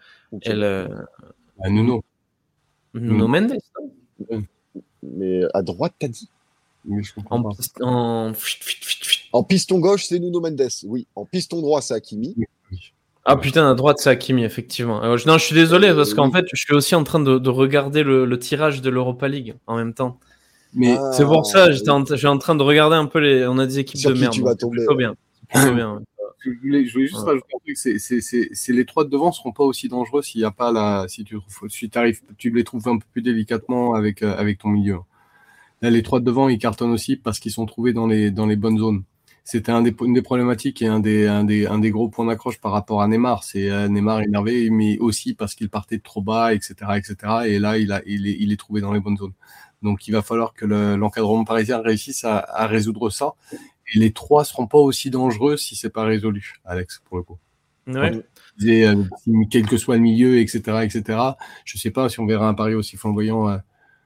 Speaker 2: Nuno
Speaker 3: Mendes.
Speaker 1: Mais à droite, t'as dit?
Speaker 3: En
Speaker 1: En piston gauche, c'est Nuno Mendes. Oui. En piston droit, c'est Hakimi.
Speaker 3: Ah putain, à droite, c'est Hakimi, effectivement. Non, je suis désolé, parce qu'en fait, je suis aussi en train de regarder le tirage de l'Europa League en même temps. Mais c'est pour ça, je suis en train de regarder un peu on a des équipes
Speaker 1: sur
Speaker 3: de merde.
Speaker 1: Tu vas tomber.
Speaker 3: Plutôt bien. Plutôt bien.
Speaker 2: Je voulais juste rajouter un truc, c'est les trois de devant seront pas aussi dangereux s'il y a pas si tu les trouves un peu plus délicatement avec ton milieu. Là, les trois de devant, ils cartonnent aussi parce qu'ils sont trouvés dans les bonnes zones. C'était une des problématiques et un des gros points d'accroche par rapport à Neymar. C'est Neymar énervé, mais aussi parce qu'il partait de trop bas, etc., etc. Et là, il est trouvé dans les bonnes zones. Donc, il va falloir que l'encadrement parisien réussisse à résoudre ça. Et les trois seront pas aussi dangereux si c'est pas résolu, Alex, pour le coup.
Speaker 3: Ouais.
Speaker 2: Quel que soit le milieu, etc., etc. Je sais pas si on verra un Paris aussi flamboyant.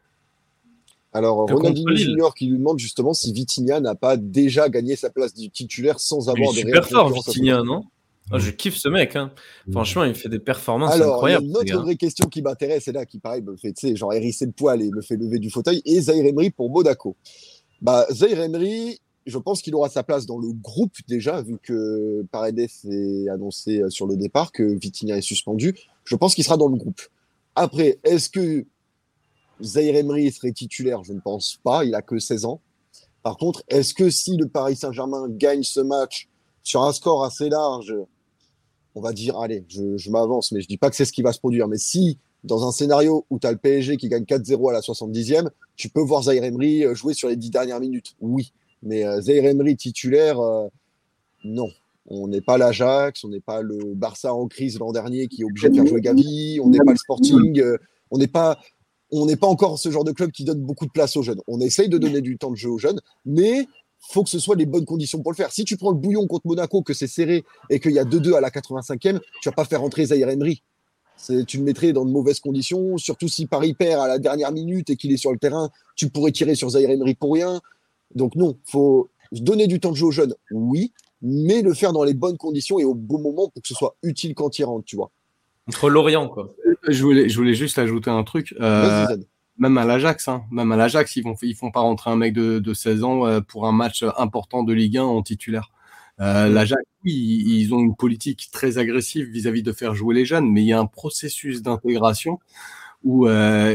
Speaker 1: Alors, Ronaldinho Junior qui lui demande justement si Vitinha n'a pas déjà gagné sa place du titulaire sans avoir des
Speaker 3: super fort, Vitinha, non? Je kiffe ce mec. Hein. Franchement, il fait des performances incroyables.
Speaker 1: Alors, il y a une autre vraie question qui m'intéresse, et là, qui pareil me fait, tu sais, genre hérisser le poil et me fait lever du fauteuil, et Zaïre Emery pour Monaco. Zaïre Emery, je pense qu'il aura sa place dans le groupe déjà, vu que Paredes est annoncé sur le départ, que Vitinha est suspendu. Je pense qu'il sera dans le groupe. Après, est-ce que Zaïre Emery serait titulaire? Je ne pense pas, il a que 16 ans. Par contre, est-ce que si le Paris Saint-Germain gagne ce match sur un score assez large, on va dire, allez, je m'avance, mais je dis pas que c'est ce qui va se produire, mais si dans un scénario où tu as le PSG qui gagne 4-0 à la 70e, tu peux voir Zaïre Emery jouer sur les 10 dernières minutes. Oui, mais Zaïre Emery titulaire, non. On n'est pas l'Ajax, on n'est pas le Barça en crise l'an dernier qui est obligé de faire jouer Gavi, on n'est pas le Sporting, on n'est pas encore ce genre de club qui donne beaucoup de place aux jeunes. On essaye de donner du temps de jeu aux jeunes, mais faut que ce soit les bonnes conditions pour le faire. Si tu prends le bouillon contre Monaco, que c'est serré et qu'il y a 2-2 à la 85e, tu vas pas faire rentrer Zaïre Emery. Tu le mettrais dans de mauvaises conditions, surtout si Paris perd à la dernière minute et qu'il est sur le terrain, tu pourrais tirer sur Zaïre Emery pour rien. Donc non, faut donner du temps de jeu aux jeunes, oui, mais le faire dans les bonnes conditions et au bon moment pour que ce soit utile quand il rentre, tu vois.
Speaker 3: Entre Lorient, quoi.
Speaker 2: Je voulais juste ajouter un truc. Même à l'Ajax, ils font pas rentrer un mec de 16 ans pour un match important de Ligue 1 en titulaire. L'Ajax, oui, ils ont une politique très agressive vis-à-vis de faire jouer les jeunes, mais il y a un processus d'intégration où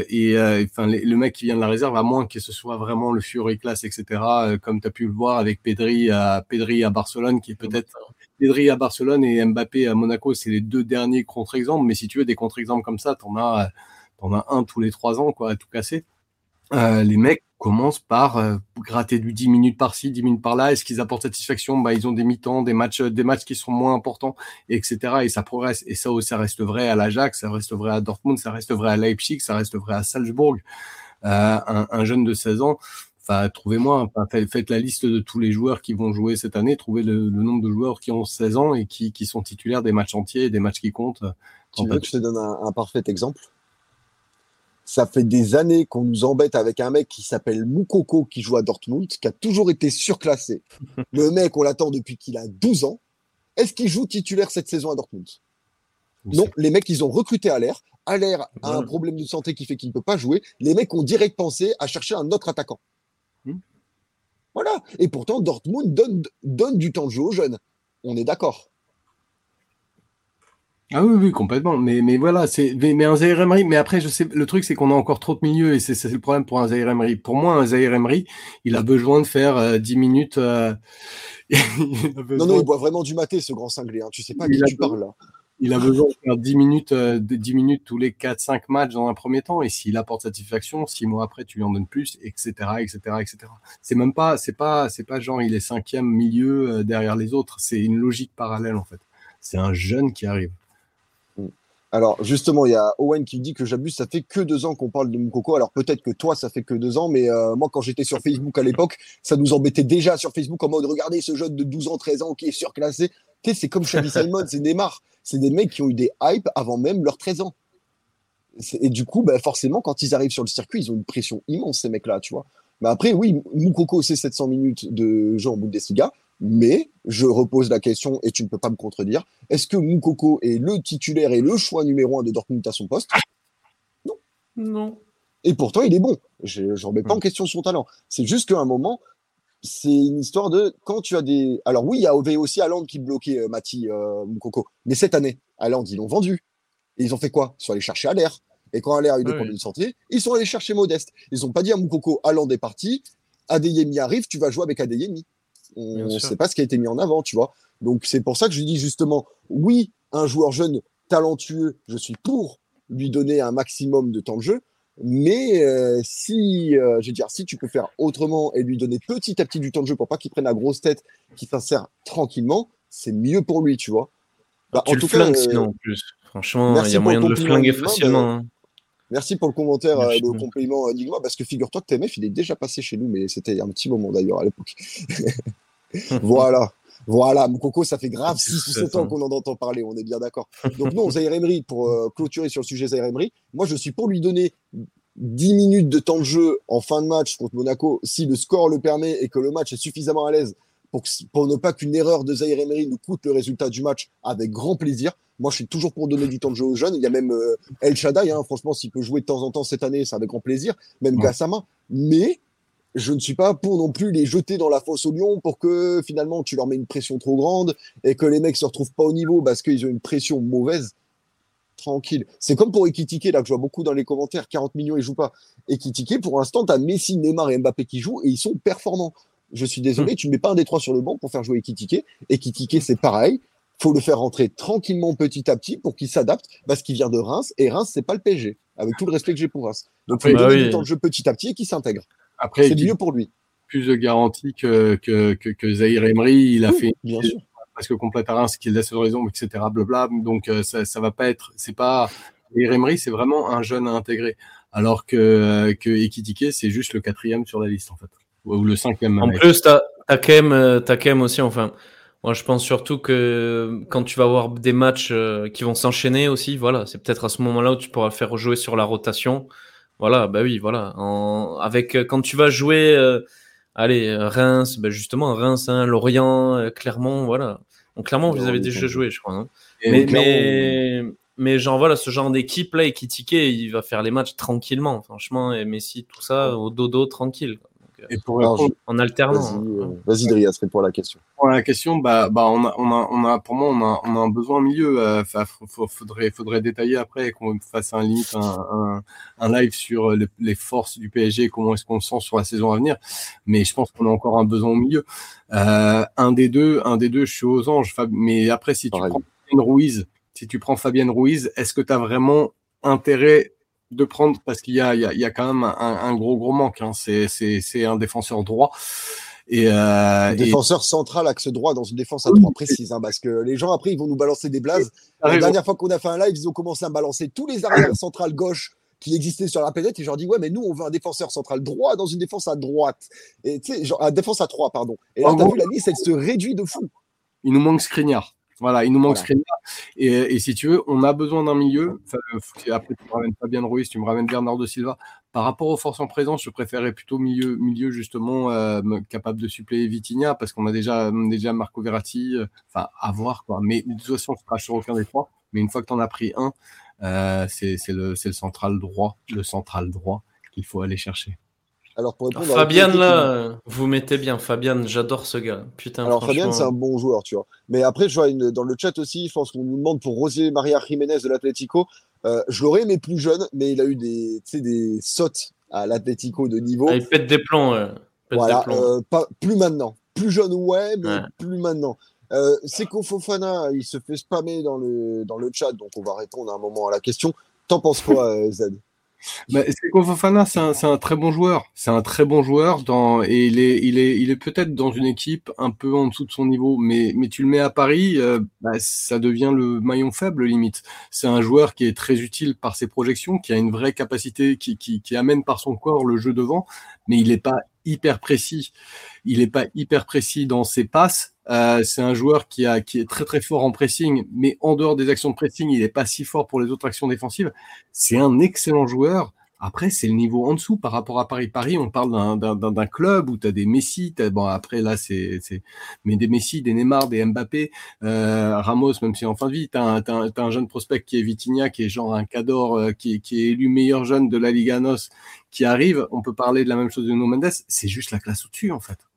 Speaker 2: le mec qui vient de la réserve, à moins que ce soit vraiment le Fury class, etc., comme tu as pu le voir avec Pedri à Barcelone, qui est peut-être Pedri à Barcelone et Mbappé à Monaco, c'est les deux derniers contre-exemples, mais si tu veux des contre-exemples comme ça, t'en as un tous les 3 ans, quoi, à tout casser. Les mecs commencent par gratter du 10 minutes par-ci, 10 minutes par-là. Est-ce qu'ils apportent satisfaction? Ils ont des mi-temps, des matchs qui sont moins importants, etc. Et ça progresse. Et ça reste vrai à l'Ajax, ça reste vrai à Dortmund, ça reste vrai à Leipzig, ça reste vrai à Salzbourg. Un jeune de 16 ans, trouvez-moi, faites la liste de tous les joueurs qui vont jouer cette année, trouvez le nombre de joueurs qui ont 16 ans et qui sont titulaires des matchs entiers, des matchs qui comptent.
Speaker 1: Tu veux que je te donne un parfait exemple? Ça fait des années qu'on nous embête avec un mec qui s'appelle Moukoko, qui joue à Dortmund, qui a toujours été surclassé. Le mec, on l'attend depuis qu'il a 12 ans. Est-ce qu'il joue titulaire cette saison à Dortmund? Non, les mecs, ils ont recruté Haller. Haller a un problème de santé qui fait qu'il ne peut pas jouer. Les mecs ont direct pensé à chercher un autre attaquant. Voilà. Et pourtant, Dortmund donne du temps de jeu aux jeunes. On est d'accord.
Speaker 2: Ah oui, complètement. Mais voilà, mais un Zaïre Emery. Mais après, je sais, le truc, c'est qu'on a encore trop de milieux et c'est le problème pour un Zaïre Emery. Pour moi, un Zaïre Emery, il a besoin de faire 10 minutes.
Speaker 1: Non, il boit vraiment du maté, ce grand cinglé. Hein. Tu sais pas à qui tu parles là.
Speaker 2: Il a besoin de faire 10 minutes tous les 4-5 matchs dans un premier temps. Et s'il apporte satisfaction, 6 mois après, tu lui en donnes plus, etc., etc., etc. C'est pas genre il est 5e milieu derrière les autres. C'est une logique parallèle en fait. C'est un jeune qui arrive.
Speaker 1: Alors, justement, il y a Owen qui me dit que j'abuse, ça fait que 2 ans qu'on parle de Moukoko. Alors, peut-être que toi, ça fait que 2 ans, mais moi, quand j'étais sur Facebook à l'époque, ça nous embêtait déjà sur Facebook en mode, regardez ce jeune de 12 ans, 13 ans qui est surclassé. Tu sais, c'est comme Xavi Simons, c'est Neymar. C'est des mecs qui ont eu des hypes avant même leurs 13 ans. Et du coup, forcément, quand ils arrivent sur le circuit, ils ont une pression immense, ces mecs-là, tu vois. Mais après, oui, Moukoko, c'est 700 minutes de jeu en Bundesliga. Mais je repose la question et tu ne peux pas me contredire. Est-ce que Moukoko est le titulaire et le choix numéro 1 de Dortmund à son poste? Non. Et pourtant, il est bon. Je ne remets pas en question son talent. C'est juste qu'à un moment, c'est une histoire de quand tu as des. Alors oui, il y avait aussi Haaland qui bloquait Mati Moukoko. Mais cette année, Haaland, ils l'ont vendu. Et ils ont fait quoi? Ils sont allés chercher Aller. Et quand Aller a eu des problèmes de santé, ils sont allés chercher Modeste. Ils n'ont pas dit à Moukoko, Haaland est parti, Adeyemi arrive, tu vas jouer avec Adeyemi. On ne sait pas ce qui a été mis en avant, tu vois. Donc c'est pour ça que je dis justement, oui, un joueur jeune, talentueux, je suis pour lui donner un maximum de temps de jeu. Mais je veux dire, si tu peux faire autrement et lui donner petit à petit du temps de jeu pour pas qu'il prenne la grosse tête, qu'il s'insère tranquillement, c'est mieux pour lui, tu vois.
Speaker 3: Bah, tu le flingues sinon en plus. Franchement, il y a moyen de le flinguer facilement.
Speaker 1: Merci pour le commentaire, le compliment Enigma, parce que figure-toi que TMF, il est déjà passé chez nous, mais c'était un petit moment d'ailleurs à l'époque. Voilà, Moukoko, ça fait grave 6 ou 7 ans qu'on en entend parler, on est bien d'accord. Donc non, Zaïre Emery, pour clôturer sur le sujet Zaïre Emery, moi je suis pour lui donner 10 minutes de temps de jeu en fin de match contre Monaco, si le score le permet et que le match est suffisamment à l'aise pour ne pas qu'une erreur de Zaïre Emery nous coûte le résultat du match, avec grand plaisir. Moi, je suis toujours pour donner du temps de jeu aux jeunes. Il y a même El Shaddai, franchement, s'il peut jouer de temps en temps cette année, c'est avec grand plaisir. Même Gassama. Mais je ne suis pas pour non plus les jeter dans la fosse au lion pour que finalement tu leur mets une pression trop grande et que les mecs se retrouvent pas au niveau parce qu'ils ont une pression mauvaise. Tranquille. C'est comme pour Ekitike, là, que je vois beaucoup dans les commentaires, 40 millions, il joue pas. Ekitike, pour l'instant, tu as Messi, Neymar et Mbappé qui jouent et ils sont performants. Je suis désolé, tu ne mets pas un des trois sur le banc pour faire jouer Ekitike. Ekitike, c'est pareil. Faut le faire rentrer tranquillement petit à petit pour qu'il s'adapte parce qu'il vient de Reims et Reims, c'est pas le PSG. Avec tout le respect que j'ai pour Reims. Donc, il faut donner du temps de jeu petit à petit et qu'il s'intègre.
Speaker 2: Après,
Speaker 1: c'est mieux pour lui.
Speaker 2: Plus de garantie que Zaïre Emery. Il a fait
Speaker 1: bien sûr.
Speaker 2: Presque complète à Reims, qu'il laisse l'horizon, etc. Blabla. Donc, ça va pas être. C'est pas. Zaïre Emery, c'est vraiment un jeune à intégrer. Alors que Ekitike, c'est juste le 4e sur la liste, en fait. Ou le 5e.
Speaker 3: En plus, t'as quand même aussi, enfin. Moi, je pense surtout que quand tu vas avoir des matchs qui vont s'enchaîner aussi, voilà, c'est peut-être à ce moment-là où tu pourras faire jouer sur la rotation. Voilà, bah oui, voilà. Quand tu vas jouer, Reims, bah justement, Reims, Lorient, Clermont, voilà. Donc, Clermont, vous avez déjà joué, je crois. Hein. Mais genre, voilà, ce genre d'équipe là, Ekitike, il va faire les matchs tranquillement, franchement, et Messi, tout ça, au dodo, tranquille.
Speaker 2: Et pour répondre,
Speaker 3: en alternant.
Speaker 1: Vas-y, Drias, réponds à la question.
Speaker 2: Pour la question, on a un besoin au milieu. Faudrait détailler après qu'on fasse un live sur les forces du PSG, comment est-ce qu'on le sent sur la saison à venir. Mais je pense qu'on a encore un besoin au milieu. Un des deux, je suis aux anges. Mais après, si tu prends Fabienne Ruiz, est-ce que tu as vraiment intérêt de prendre, parce qu'il y a quand même un gros manque, hein. C'est un défenseur droit
Speaker 1: défenseur central axe droit dans une défense à 3 précise, hein, parce que les gens après ils vont nous balancer des blazes. La dernière fois qu'on a fait un live, ils ont commencé à balancer tous les arrières centrales gauche qui existaient sur la planète et je leur dis ouais, mais nous on veut un défenseur central droit dans une défense à droite, et tu sais, genre un défense à 3, pardon, et là t'as vu la liste, elle se réduit de fou.
Speaker 2: Il nous manque Skriniar. Voilà, il nous manque Skriniar. Et si tu veux, on a besoin d'un milieu. Après, tu me ramènes Fabien Ruiz, tu me ramènes Bernardo Silva. Par rapport aux forces en présence, je préférais plutôt milieu justement, capable de suppléer Vitinha, parce qu'on a déjà Marco Verratti. À voir, quoi. Mais de toute façon, on ne sera sur aucun des trois. Mais une fois que tu en as pris un, c'est le central droit qu'il faut aller chercher.
Speaker 1: Alors pour répondre
Speaker 3: Fabian, là, vous mettez bien. Fabian, j'adore ce gars. Putain,
Speaker 1: alors Fabian, c'est un bon joueur, tu vois. Mais après, je vois dans le chat aussi, je pense qu'on nous demande pour José Maria Jiménez de l'Atlético. Je l'aurais aimé plus jeune, mais il a eu des sautes à l'Atlético de niveau.
Speaker 3: Il pète des plombs.
Speaker 1: Voilà, plus maintenant. Plus jeune, mais plus maintenant. Seko Fofana, il se fait spammer dans le chat, donc on va répondre à un moment à la question. T'en penses quoi, Z?
Speaker 2: Seko Fofana, c'est un très bon joueur. C'est un très bon joueur et il est peut-être dans une équipe un peu en dessous de son niveau, mais tu le mets à Paris, ça devient le maillon faible limite. C'est un joueur qui est très utile par ses projections, qui a une vraie capacité, qui amène par son corps le jeu devant, mais il n'est pas hyper précis. Il n'est pas hyper précis dans ses passes. C'est un joueur qui est très très fort en pressing, mais en dehors des actions de pressing, il n'est pas si fort pour les autres actions défensives. C'est un excellent joueur. Après, c'est le niveau en dessous par rapport à Paris. Paris, on parle d'un club où tu as des Messi. Après, là, mais des Messi, des Neymar, des Mbappé, Ramos, même si en fin de vie, tu as un jeune prospect qui est Vitinha, qui est genre un cador, qui est élu meilleur jeune de la Liga NOS, qui arrive. On peut parler de la même chose de Nuno Mendes. C'est juste la classe au-dessus, en fait.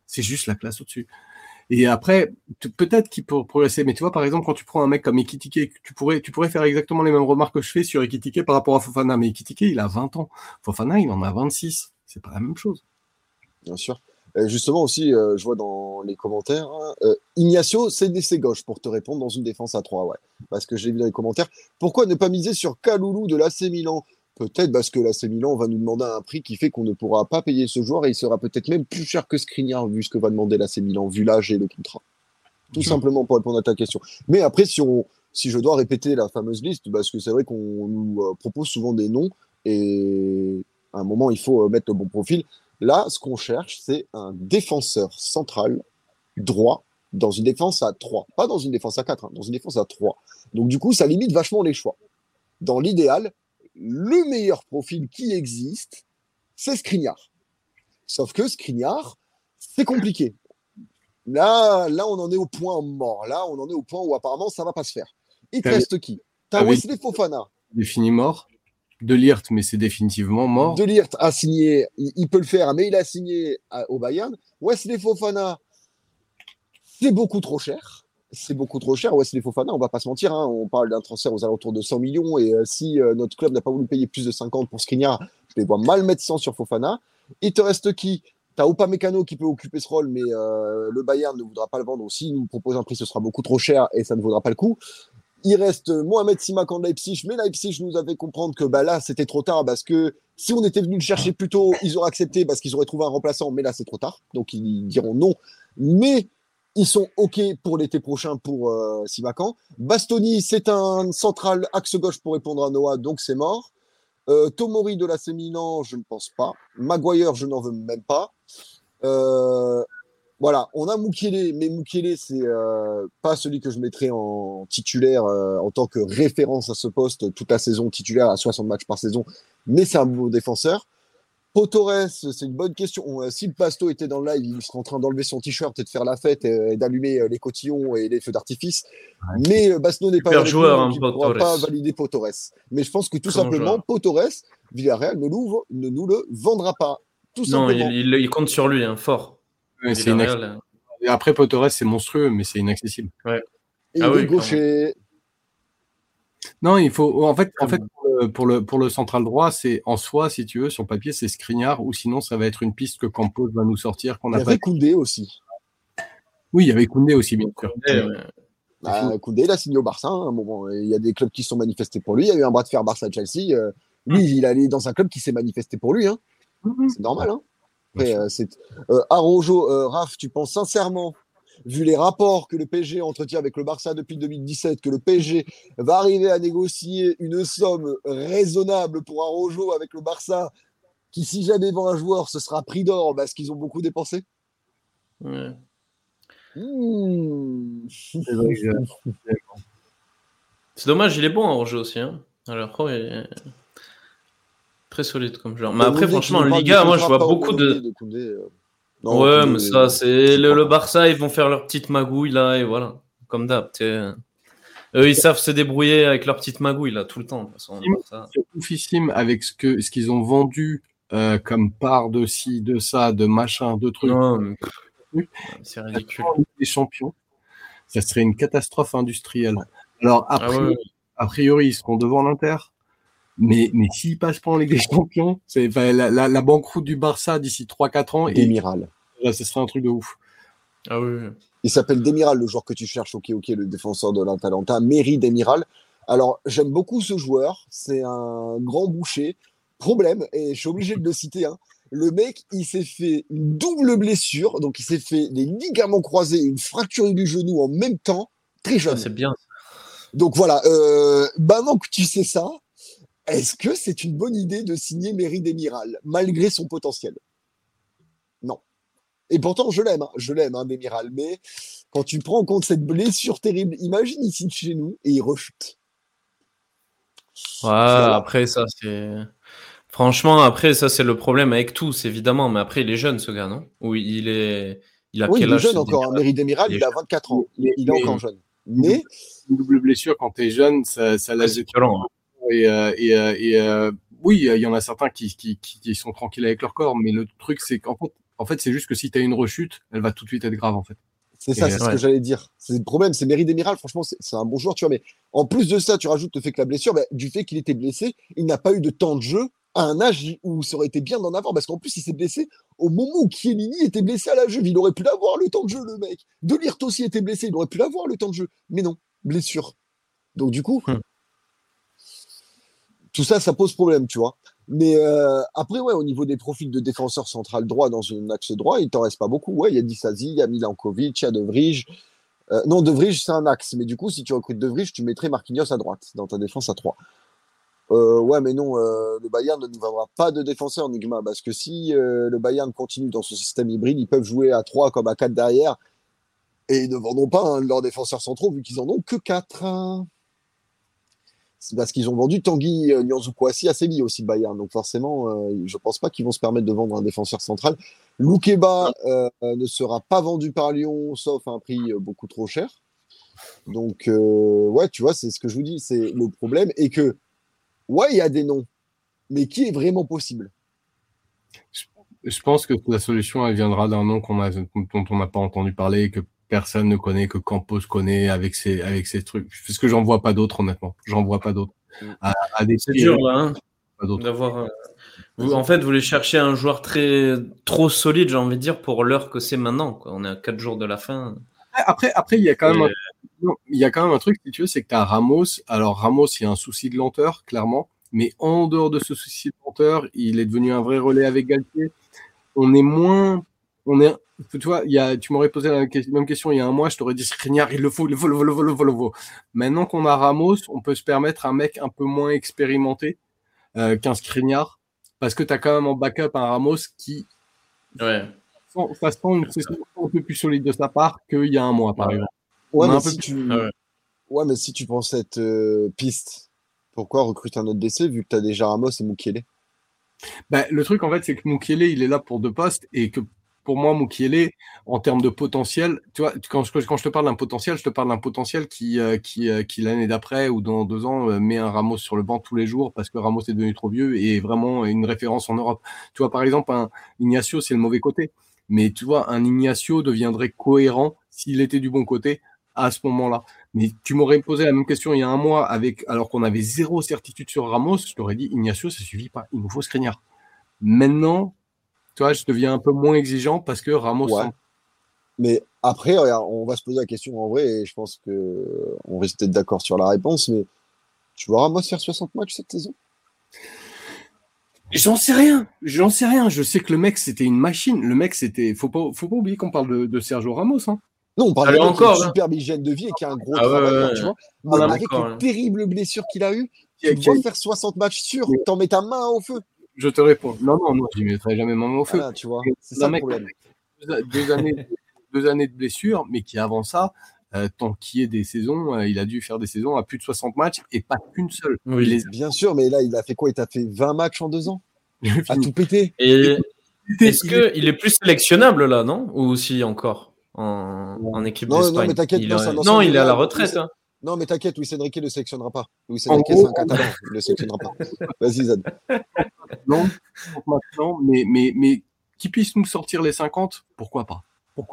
Speaker 2: c'est juste la classe au-dessus. Et après, peut-être qu'il peut progresser. Mais tu vois, par exemple, quand tu prends un mec comme Ekitike, tu pourrais faire exactement les mêmes remarques que je fais sur Ekitike par rapport à Fofana. Mais Ekitike, il a 20 ans. Fofana, il en a 26. C'est pas la même chose.
Speaker 1: Bien sûr. Justement aussi, je vois dans les commentaires, Ignacio, c'est gauche pour te répondre dans une défense à 3, ouais. Parce que j'ai vu dans les commentaires. Pourquoi ne pas miser sur Kaloulou de l'AC Milan? Peut-être parce que l'AC Milan va nous demander un prix qui fait qu'on ne pourra pas payer ce joueur et il sera peut-être même plus cher que Skriniar vu ce que va demander l'AC Milan, vu l'âge et le contrat. Tout simplement pour répondre à ta question. Mais après, si je dois répéter la fameuse liste, parce que c'est vrai qu'on nous propose souvent des noms et à un moment, il faut mettre le bon profil. Là, ce qu'on cherche, c'est un défenseur central droit dans une défense à 3. Pas dans une défense à 4, dans une défense à 3. Donc, du coup, ça limite vachement les choix. Dans l'idéal, le meilleur profil qui existe, c'est Skriniar. Sauf que Skriniar, c'est compliqué. Là, on en est au point mort. Là, on en est au point où apparemment, ça va pas se faire. Il te reste qui? T'as Wesley Fofana.
Speaker 2: Défini mort. De Ligt, mais c'est définitivement mort.
Speaker 1: De Ligt a signé, il peut le faire, mais il a signé au Bayern. Wesley Fofana, c'est beaucoup trop cher. C'est beaucoup trop cher. Wesley Fofana, on va pas se mentir, hein, on parle d'un transfert aux alentours de 100 millions et si notre club n'a pas voulu payer plus de 50 pour Skriniar, je les vois mal mettre 100 sur Fofana. Il te reste qui? T'as Upamecano qui peut occuper ce rôle, mais le Bayern ne voudra pas le vendre. S'il nous propose un prix, ce sera beaucoup trop cher et ça ne vaudra pas le coup. Il reste Mohamed Simakan de Leipzig, mais Leipzig nous avait comprendre que là, c'était trop tard parce que si on était venu le chercher plus tôt, ils auraient accepté parce qu'ils auraient trouvé un remplaçant, mais là, c'est trop tard. Donc, ils diront non. Mais ils sont OK pour l'été prochain pour Simakan. Bastoni, c'est un central axe gauche pour répondre à Noah, donc c'est mort. Tomori de l'AC Milan, je ne pense pas. Maguire, je n'en veux même pas. Voilà, on a Mukiele, mais Mukiele, c'est pas celui que je mettrais en titulaire en tant que référence à ce poste toute la saison, titulaire à 60 matchs par saison, mais c'est un beau défenseur. Pau Torres, c'est une bonne question. Si le Pasto était dans le live, il serait en train d'enlever son t-shirt et de faire la fête et d'allumer les cotillons et les feux d'artifice. Ouais. Mais Basto n'est pas avec
Speaker 3: joueur,
Speaker 1: nous, donc il ne pourra pas valider Pau Torres. Mais je pense que tout simplement, Pau Torres, Villarreal ne nous le vendra pas. Tout simplement.
Speaker 3: Il compte sur lui, hein, fort.
Speaker 2: Ouais, et après, Pau Torres, c'est monstrueux, mais c'est inaccessible.
Speaker 3: Ouais.
Speaker 1: Et il est gaucher.
Speaker 2: Non, il faut. En fait, pour le central droit, c'est en soi, si tu veux, sur papier, c'est Skriniar, ou sinon, ça va être une piste que Campos va nous sortir.
Speaker 1: Il y avait Koundé aussi.
Speaker 2: Oui, il y avait Koundé aussi, bien sûr.
Speaker 1: Koundé, il a signé au Barça. À un moment, il y a des clubs qui se sont manifestés pour lui. Il y a eu un bras de fer Barça-Chelsea. Lui, il allait dans un club qui s'est manifesté pour lui. Hein. C'est normal. Hein. Après, Araujo, Raph, tu penses sincèrement, vu les rapports que le PSG entretient avec le Barça depuis 2017, que le PSG va arriver à négocier une somme raisonnable pour Araujo avec le Barça, qui si jamais vend un joueur, ce sera prix d'or parce qu'ils ont beaucoup dépensé?
Speaker 3: Ouais. C'est dommage, il est bon Araujo aussi. Hein. Alors, très solide comme joueur. Mais après, franchement, en Liga, moi, je vois beaucoup de
Speaker 1: Koundé,
Speaker 3: non, ouais, mais ça, c'est le Barça, ils vont faire leur petite magouille, là, et voilà. Comme d'hab. Eux, ils savent se débrouiller avec leur petite magouille, là, tout le temps.
Speaker 2: C'est oufissime avec ce qu'ils ont vendu comme part de ci, de ça, de machin, de trucs.
Speaker 3: Non, mais... c'est ridicule.
Speaker 2: Les champions, ça serait une catastrophe industrielle. Alors, a priori, ils seront devant l'Inter. Mais s'il passe pas en Ligue des Champions, c'est la banqueroute du Barça d'ici 3-4 ans.
Speaker 1: Demiral.
Speaker 2: Là, ce serait un truc de ouf.
Speaker 3: Ah oui.
Speaker 1: Il s'appelle Demiral, le joueur que tu cherches. Ok, le défenseur de l'Atalanta. Meri Demiral. Alors, j'aime beaucoup ce joueur. C'est un grand boucher. Problème, et je suis obligé de le citer, hein. Le mec, il s'est fait une double blessure. Donc, il s'est fait des ligaments croisés et une fracture du genou en même temps. Très jeune.
Speaker 3: C'est bien.
Speaker 1: Donc, voilà. Maintenant que tu sais ça, est-ce que c'est une bonne idée de signer Meri Demiral, malgré son potentiel? Non. Et pourtant, je l'aime, Demiral. Mais quand tu prends en compte cette blessure terrible, imagine ici chez nous et il rechute.
Speaker 3: Ouais, après, ça, c'est... Franchement, après, ça, c'est le problème avec tous, évidemment. Mais après, il est jeune, ce gars, non? Oui, il a quel âge?
Speaker 1: Il est jeune encore. Meri Demiral, il a 24 ans. Il est encore jeune. Mais...
Speaker 2: Une double blessure, quand tu es jeune, ça laisse
Speaker 3: c'est violent.
Speaker 2: Et oui, il y en a certains qui sont tranquilles avec leur corps, mais le truc, c'est qu'en fait, En fait, c'est juste que si tu as une rechute, elle va tout de suite être grave, en fait.
Speaker 1: C'est ça, c'est ce que j'allais dire. C'est le problème, c'est Merih Demiral, franchement, c'est un bon joueur, tu vois, mais en plus de ça, tu rajoutes le fait que la blessure, du fait qu'il était blessé, il n'a pas eu de temps de jeu à un âge où ça aurait été bien d'en avoir, parce qu'en plus, il s'est blessé au moment où Chiellini était blessé à la Juve. Il aurait pu l'avoir, le temps de jeu, le mec. De Ligt aussi était blessé, il aurait pu l'avoir, le temps de jeu. Mais non, blessure. Donc, du coup, tout ça, ça pose problème, tu vois. Mais après, au niveau des profils de défenseur central droit dans un axe droit, il t'en reste pas beaucoup. Ouais, il y a Disasi, il y a Milankovic, il y a De Vrij. Non, De Vrij, c'est un axe. Mais du coup, si tu recrutes De Vrij, tu mettrais Marquinhos à droite dans ta défense à 3. Ouais, mais non, le Bayern ne nous vendra pas de défenseur, Nigma, parce que si le Bayern continue dans ce système hybride, ils peuvent jouer à 3 comme à 4 derrière, et ils ne vendront pas un de leurs défenseurs centraux, vu qu'ils en ont que 4. C'est parce qu'ils ont vendu Tanguy Nianzou Kouassi à Séville aussi, le Bayern, donc forcément, je pense pas qu'ils vont se permettre de vendre un défenseur central. Loukeba ne sera pas vendu par Lyon, sauf à un prix beaucoup trop cher. Donc, ouais, tu vois, c'est ce que je vous dis, c'est le problème, et que ouais, il y a des noms, mais qui est vraiment possible?
Speaker 2: Je pense que la solution, elle viendra d'un nom dont on n'a pas entendu parler et que personne ne connaît, que Campos connaît avec ses trucs. Parce que j'en vois pas d'autres, honnêtement. J'en vois pas d'autres.
Speaker 3: C'est dur, là, d'avoir. En fait, vous voulez chercher un joueur trop solide, j'ai envie de dire, pour l'heure que c'est maintenant, quoi. On est à 4 jours de la fin.
Speaker 2: Après, il y a quand même un truc, si tu veux, c'est que tu as Ramos. Alors, Ramos, il y a un souci de lenteur, clairement. Mais en dehors de ce souci de lenteur, il est devenu un vrai relais avec Galtier. Tu vois, tu m'aurais posé la même question il y a un mois, je t'aurais dit Skriniar, il le faut. Maintenant qu'on a Ramos, on peut se permettre un mec un peu moins expérimenté qu'un Skriniar, parce que tu as quand même en backup un Ramos qui fasse une session un peu plus solide de sa part qu'il y a un mois, par exemple.
Speaker 1: Ouais, mais si tu prends cette piste, pourquoi recruter un autre DC vu que tu as déjà Ramos et Mukiele?
Speaker 2: Le truc, en fait, c'est que Mukiele, il est là pour 2 postes et que pour moi, Mukiele, en termes de potentiel, tu vois, quand je te parle d'un potentiel, je te parle d'un potentiel qui l'année d'après ou dans 2 ans met un Ramos sur le banc tous les jours parce que Ramos est devenu trop vieux et est vraiment une référence en Europe. Tu vois, par exemple, un Ignacio, c'est le mauvais côté. Mais tu vois, un Ignacio deviendrait cohérent s'il était du bon côté à ce moment-là. Mais tu m'aurais posé la même question il y a un mois alors qu'on avait 0 certitude sur Ramos, je t'aurais dit Ignacio, ça suffit pas, il nous faut Skriniar. Maintenant, tu vois, je deviens un peu moins exigeant parce que Ramos.
Speaker 1: Ouais. Mais après, regarde, on va se poser la question en vrai, et je pense qu'on risque d'être d'accord sur la réponse, mais tu vois Ramos faire 60 matchs cette saison?
Speaker 2: J'en sais rien. Je sais que le mec, c'était une machine. Le mec, faut pas oublier qu'on parle de Sergio Ramos, hein.
Speaker 1: Non, on parle d'une superbe hygiène de vie et qui a un gros travail, tu vois. Mais avec les terribles blessures qu'il a eues, tu dois faire 60 matchs sûrs, t'en mets ta main au feu.
Speaker 2: Je te réponds. Non, je ne mettrai jamais ma main au feu.
Speaker 1: Voilà, tu vois, c'est ça le problème.
Speaker 2: 2 années de blessure, mais qui avant ça, tant qu'il y ait des saisons, il a dû faire des saisons à plus de 60 matchs et pas qu'une seule.
Speaker 1: Oui, bien sûr, mais là, il a fait quoi? Il t'a fait 20 matchs en 2 ans à tout péter.
Speaker 3: Et est-ce qu'il est plus sélectionnable là, non? Ou aussi encore en équipe d'Espagne?
Speaker 1: Non, mais t'inquiète,
Speaker 3: non, il est à la retraite. Hein.
Speaker 1: Non, mais t'inquiète, Luis Enrique ne le sélectionnera pas. Luis Enrique, c'est un Catalan, il ne le sélectionnera pas. Vas-y, Zad.
Speaker 2: Non, maintenant, mais qui puisse nous sortir les 50, pourquoi pas?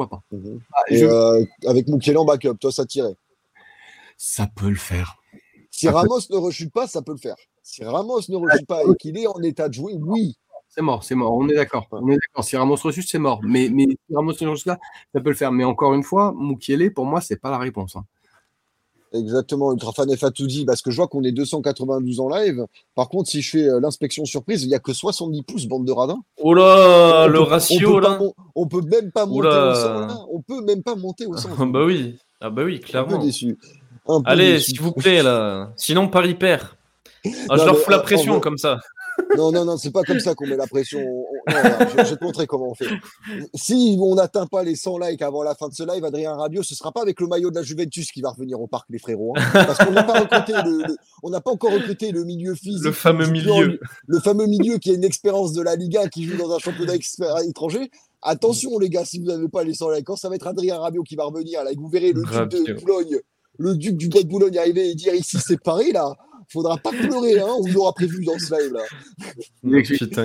Speaker 1: Avec Mukiele en backup, toi, ça tirait.
Speaker 2: Ça peut le faire.
Speaker 1: Si Ramos ne rechute pas, ça peut le faire. Si Ramos ne rechute pas et qu'il est en état de jouer, oui.
Speaker 2: C'est mort, on est d'accord. Si Ramos rechute, c'est mort. Mais si Ramos ne rechute pas, ça peut le faire. Mais encore une fois, Mukiele, pour moi, c'est pas la réponse. Hein.
Speaker 1: Exactement, Ultrafan Fatoudi, parce que je vois qu'on est 292 en live. Par contre, si je fais l'inspection surprise, il n'y a que 70 pouces, bande de radins.
Speaker 3: Oh là, le ratio là.
Speaker 1: On peut même pas monter au 100 là. On peut même pas monter au 100.
Speaker 3: Bah oui, clairement.
Speaker 1: Un peu déçu.
Speaker 3: Allez, s'il vous plaît là. Sinon, Paris perd. Je leur fous la pression comme ça.
Speaker 1: Non, c'est pas comme ça qu'on met la pression. Je vais te montrer comment on fait. Si on n'atteint pas les 100 likes avant la fin de ce live, Adrien Rabiot, ce sera pas avec le maillot de la Juventus qui va revenir au parc, les frérots. Hein, parce qu'on n'a pas encore recruté le milieu physique.
Speaker 3: Le fameux milieu.
Speaker 1: Le fameux milieu qui a une expérience de la Liga, qui joue dans un championnat étranger. Attention les gars, si vous n'avez pas les 100 likes, ça va être Adrien Rabiot qui va revenir. Là, vous verrez le duc de Boulogne, le duc du bois de Boulogne arriver et dire ici c'est Paris là. Faudra pas pleurer, hein, on l'aura prévu dans ce live là.
Speaker 3: Putain.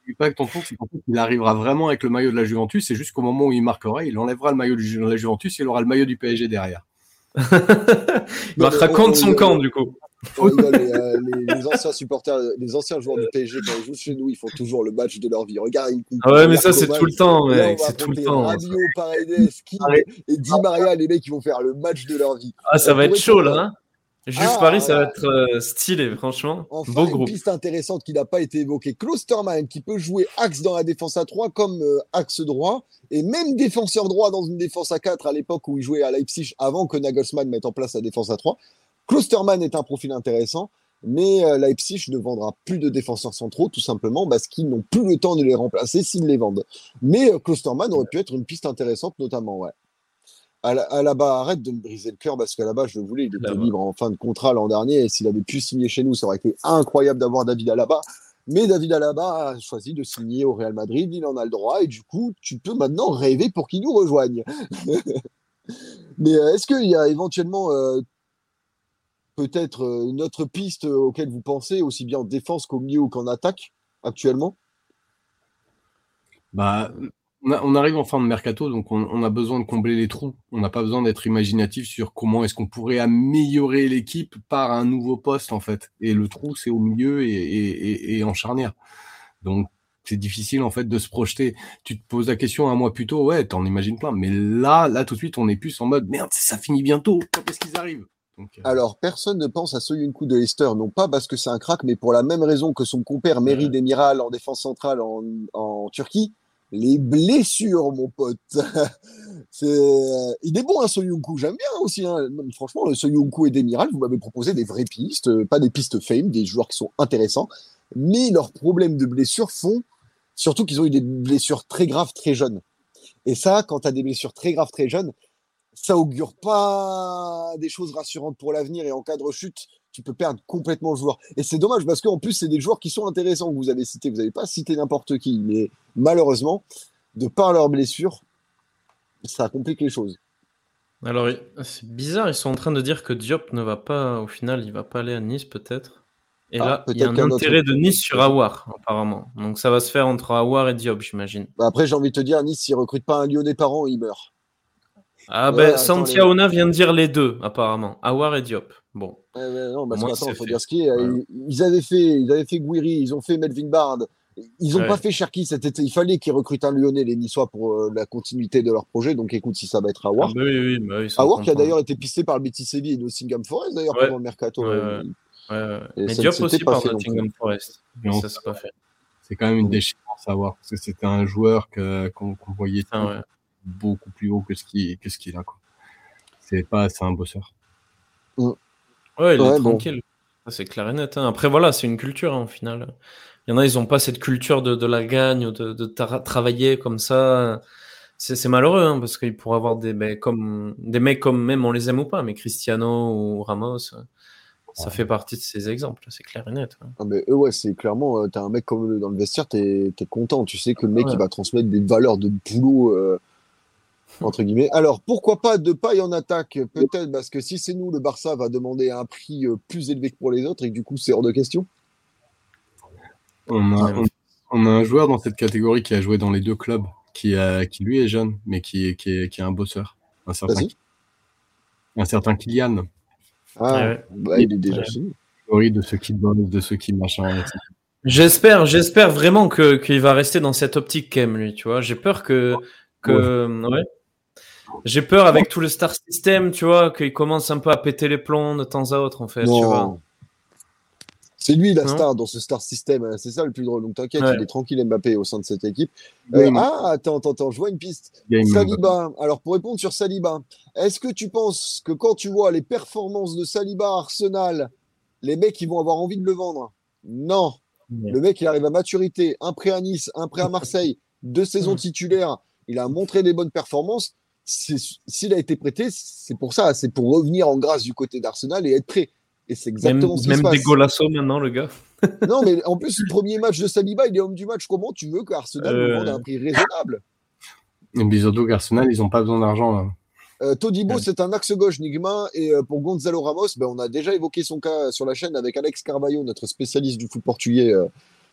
Speaker 2: n'oublie pas que ton truc, c'est qu'en fait, il arrivera vraiment avec le maillot de la Juventus. C'est juste qu'au moment où il marquera, il enlèvera le maillot de la Juventus et il aura le maillot du PSG derrière.
Speaker 3: Il marquera contre son camp, du coup.
Speaker 1: Les anciens supporters, les anciens joueurs du PSG, quand ils jouent chez nous, ils font toujours le match de leur vie. Regarde,
Speaker 3: mais ça, c'est tout le temps, mec. C'est tout le temps.
Speaker 1: Rabiot, Paredes, et Di Maria, les mecs, ils vont faire le match de leur vie.
Speaker 3: Ça va être chaud, là. Hein, juste Paris, ça va être stylé, franchement.
Speaker 1: Enfin,
Speaker 3: beau groupe.
Speaker 1: Une piste intéressante qui n'a pas été évoquée. Klosterman, qui peut jouer axe dans la défense à 3 comme axe droit, et même défenseur droit dans une défense à 4 à l'époque où il jouait à Leipzig avant que Nagelsmann mette en place la défense à 3. Klosterman est un profil intéressant, mais Leipzig ne vendra plus de défenseurs centraux, tout simplement parce qu'ils n'ont plus le temps de les remplacer s'ils les vendent. Mais Klosterman aurait pu être une piste intéressante, notamment, ouais. Alaba, arrête de me briser le cœur parce qu'Alaba, je le voulais, il était libre en fin de contrat l'an dernier, et s'il avait pu signer chez nous, ça aurait été incroyable d'avoir David Alaba. Mais David Alaba a choisi de signer au Real Madrid, il en a le droit, et du coup, tu peux maintenant rêver pour qu'il nous rejoigne. Mais est-ce qu'il y a éventuellement peut-être une autre piste auquel vous pensez, aussi bien en défense qu'au milieu ou qu'en attaque, actuellement?
Speaker 2: On arrive en fin de mercato, donc on a besoin de combler les trous. On n'a pas besoin d'être imaginatif sur comment est-ce qu'on pourrait améliorer l'équipe par un nouveau poste, en fait. Et le trou, c'est au milieu et en charnière. Donc, c'est difficile, en fait, de se projeter. Tu te poses la question un mois plus tôt, ouais, t'en imagines plein. Mais là, tout de suite, on est plus en mode, merde, ça finit bientôt. Quand est-ce qu'ils arrivent? Donc,
Speaker 1: Alors, personne ne pense à Soyuncu de Leicester, non pas parce que c'est un crack, mais pour la même raison que son compère Merih Demiral en défense centrale en Turquie. Les blessures, mon pote. Il est bon, hein, Soyuncu. J'aime bien aussi. Hein. Franchement, Soyuncu et Demiral, vous m'avez proposé des vraies pistes, pas des pistes fame, des joueurs qui sont intéressants. Mais leurs problèmes de blessures font surtout qu'ils ont eu des blessures très graves, très jeunes. Et ça, quand tu as des blessures très graves, très jeunes, ça augure pas des choses rassurantes pour l'avenir. Et en cas de rechute, tu peux perdre complètement le joueur. Et c'est dommage parce qu'en plus, c'est des joueurs qui sont intéressants que vous avez cités. Vous n'avez pas cité n'importe qui, mais malheureusement, de par leurs blessures, ça complique les choses.
Speaker 3: Alors, c'est bizarre, ils sont en train de dire que Diop ne va pas, au final, il va pas aller à Nice peut-être. Et là, il y a un intérêt de Nice sur Aouar, apparemment. Donc ça va se faire entre Aouar et Diop, j'imagine.
Speaker 1: Après, j'ai envie de te dire, Nice, s'il ne recrute pas un Lyonnais par an, il meurt.
Speaker 3: Santiaona vient de dire les deux, apparemment. Aouar et Diop. Bon.
Speaker 1: Non, parce qu'attends, il faut dire ce qui est. Ouais. Ils avaient fait Gouiri, ils ont fait Melvin Bard. Ils n'ont pas fait Cherki cet été. Il fallait qu'ils recrutent un Lyonnais, les Niçois, pour la continuité de leur projet. Donc écoute, si ça va être Aouar. Aouar qui a d'ailleurs été pisté par le Betis Séville et Nottingham Forest, d'ailleurs, pendant le mercato.
Speaker 3: Mais Diop aussi par Nottingham Forest. Ça, c'est pas fait.
Speaker 2: C'est quand même une déchéance à voir. Parce que c'était un joueur qu'on voyait beaucoup plus haut que ce qu'il a. Quoi. C'est un bosseur.
Speaker 3: Ouais, il est tranquille. Bon. C'est clair et net. Hein. Après, voilà, c'est une culture, hein, au final. Il y en a, ils n'ont pas cette culture de la gagne, de travailler comme ça. C'est malheureux, hein, parce qu'il pourrait avoir des mecs comme même on les aime ou pas, mais Cristiano ou Ramos, ça fait partie de ces exemples. C'est clair et net. Hein.
Speaker 1: Ah mais c'est clairement, t'as un mec comme dans le vestiaire, t'es content. Tu sais que le mec, il va transmettre des valeurs de boulot. Entre guillemets. Alors, pourquoi pas Depay en attaque? Peut-être parce que si c'est nous, le Barça va demander un prix plus élevé que pour les autres et que du coup, c'est hors de question.
Speaker 2: On a un joueur dans cette catégorie qui a joué dans les deux clubs, qui lui est jeune, mais qui est un bosseur. Un certain Kylian.
Speaker 1: Il est déjà fini.
Speaker 2: De ceux qui bossent, de ceux qui machin.
Speaker 3: J'espère vraiment qu'il va rester dans cette optique quand même, lui, tu vois. J'ai peur J'ai peur avec tout le star system, tu vois, qu'il commence un peu à péter les plombs de temps à autre, en fait.
Speaker 1: Non.
Speaker 3: Tu vois.
Speaker 1: C'est lui la star dans ce star system, c'est ça le plus drôle. Donc t'inquiète, il est tranquille Mbappé au sein de cette équipe. Attends, je vois une piste. Saliba. Alors pour répondre sur Saliba, est-ce que tu penses que quand tu vois les performances de Saliba à Arsenal, les mecs ils vont avoir envie de le vendre? Non. Le mec il arrive à maturité, un prêt à Nice, un prêt à Marseille, 2 saisons titulaires, il a montré des bonnes performances. S'il a été prêté, c'est pour ça, c'est pour revenir en grâce du côté d'Arsenal et être prêt. Et c'est exactement ce qui se passe.
Speaker 3: Même des Golasso maintenant, le gars.
Speaker 1: Non, mais en plus, le premier match de Saliba, il est homme du match. Comment tu veux qu'Arsenal le vende à un prix raisonnable?
Speaker 2: Mais surtout qu'Arsenal, ils n'ont pas besoin d'argent. Là.
Speaker 1: Todibo, c'est un axe gauche, Nigma. Et pour Gonzalo Ramos, on a déjà évoqué son cas sur la chaîne avec Alex Carvalho, notre spécialiste du foot portugais,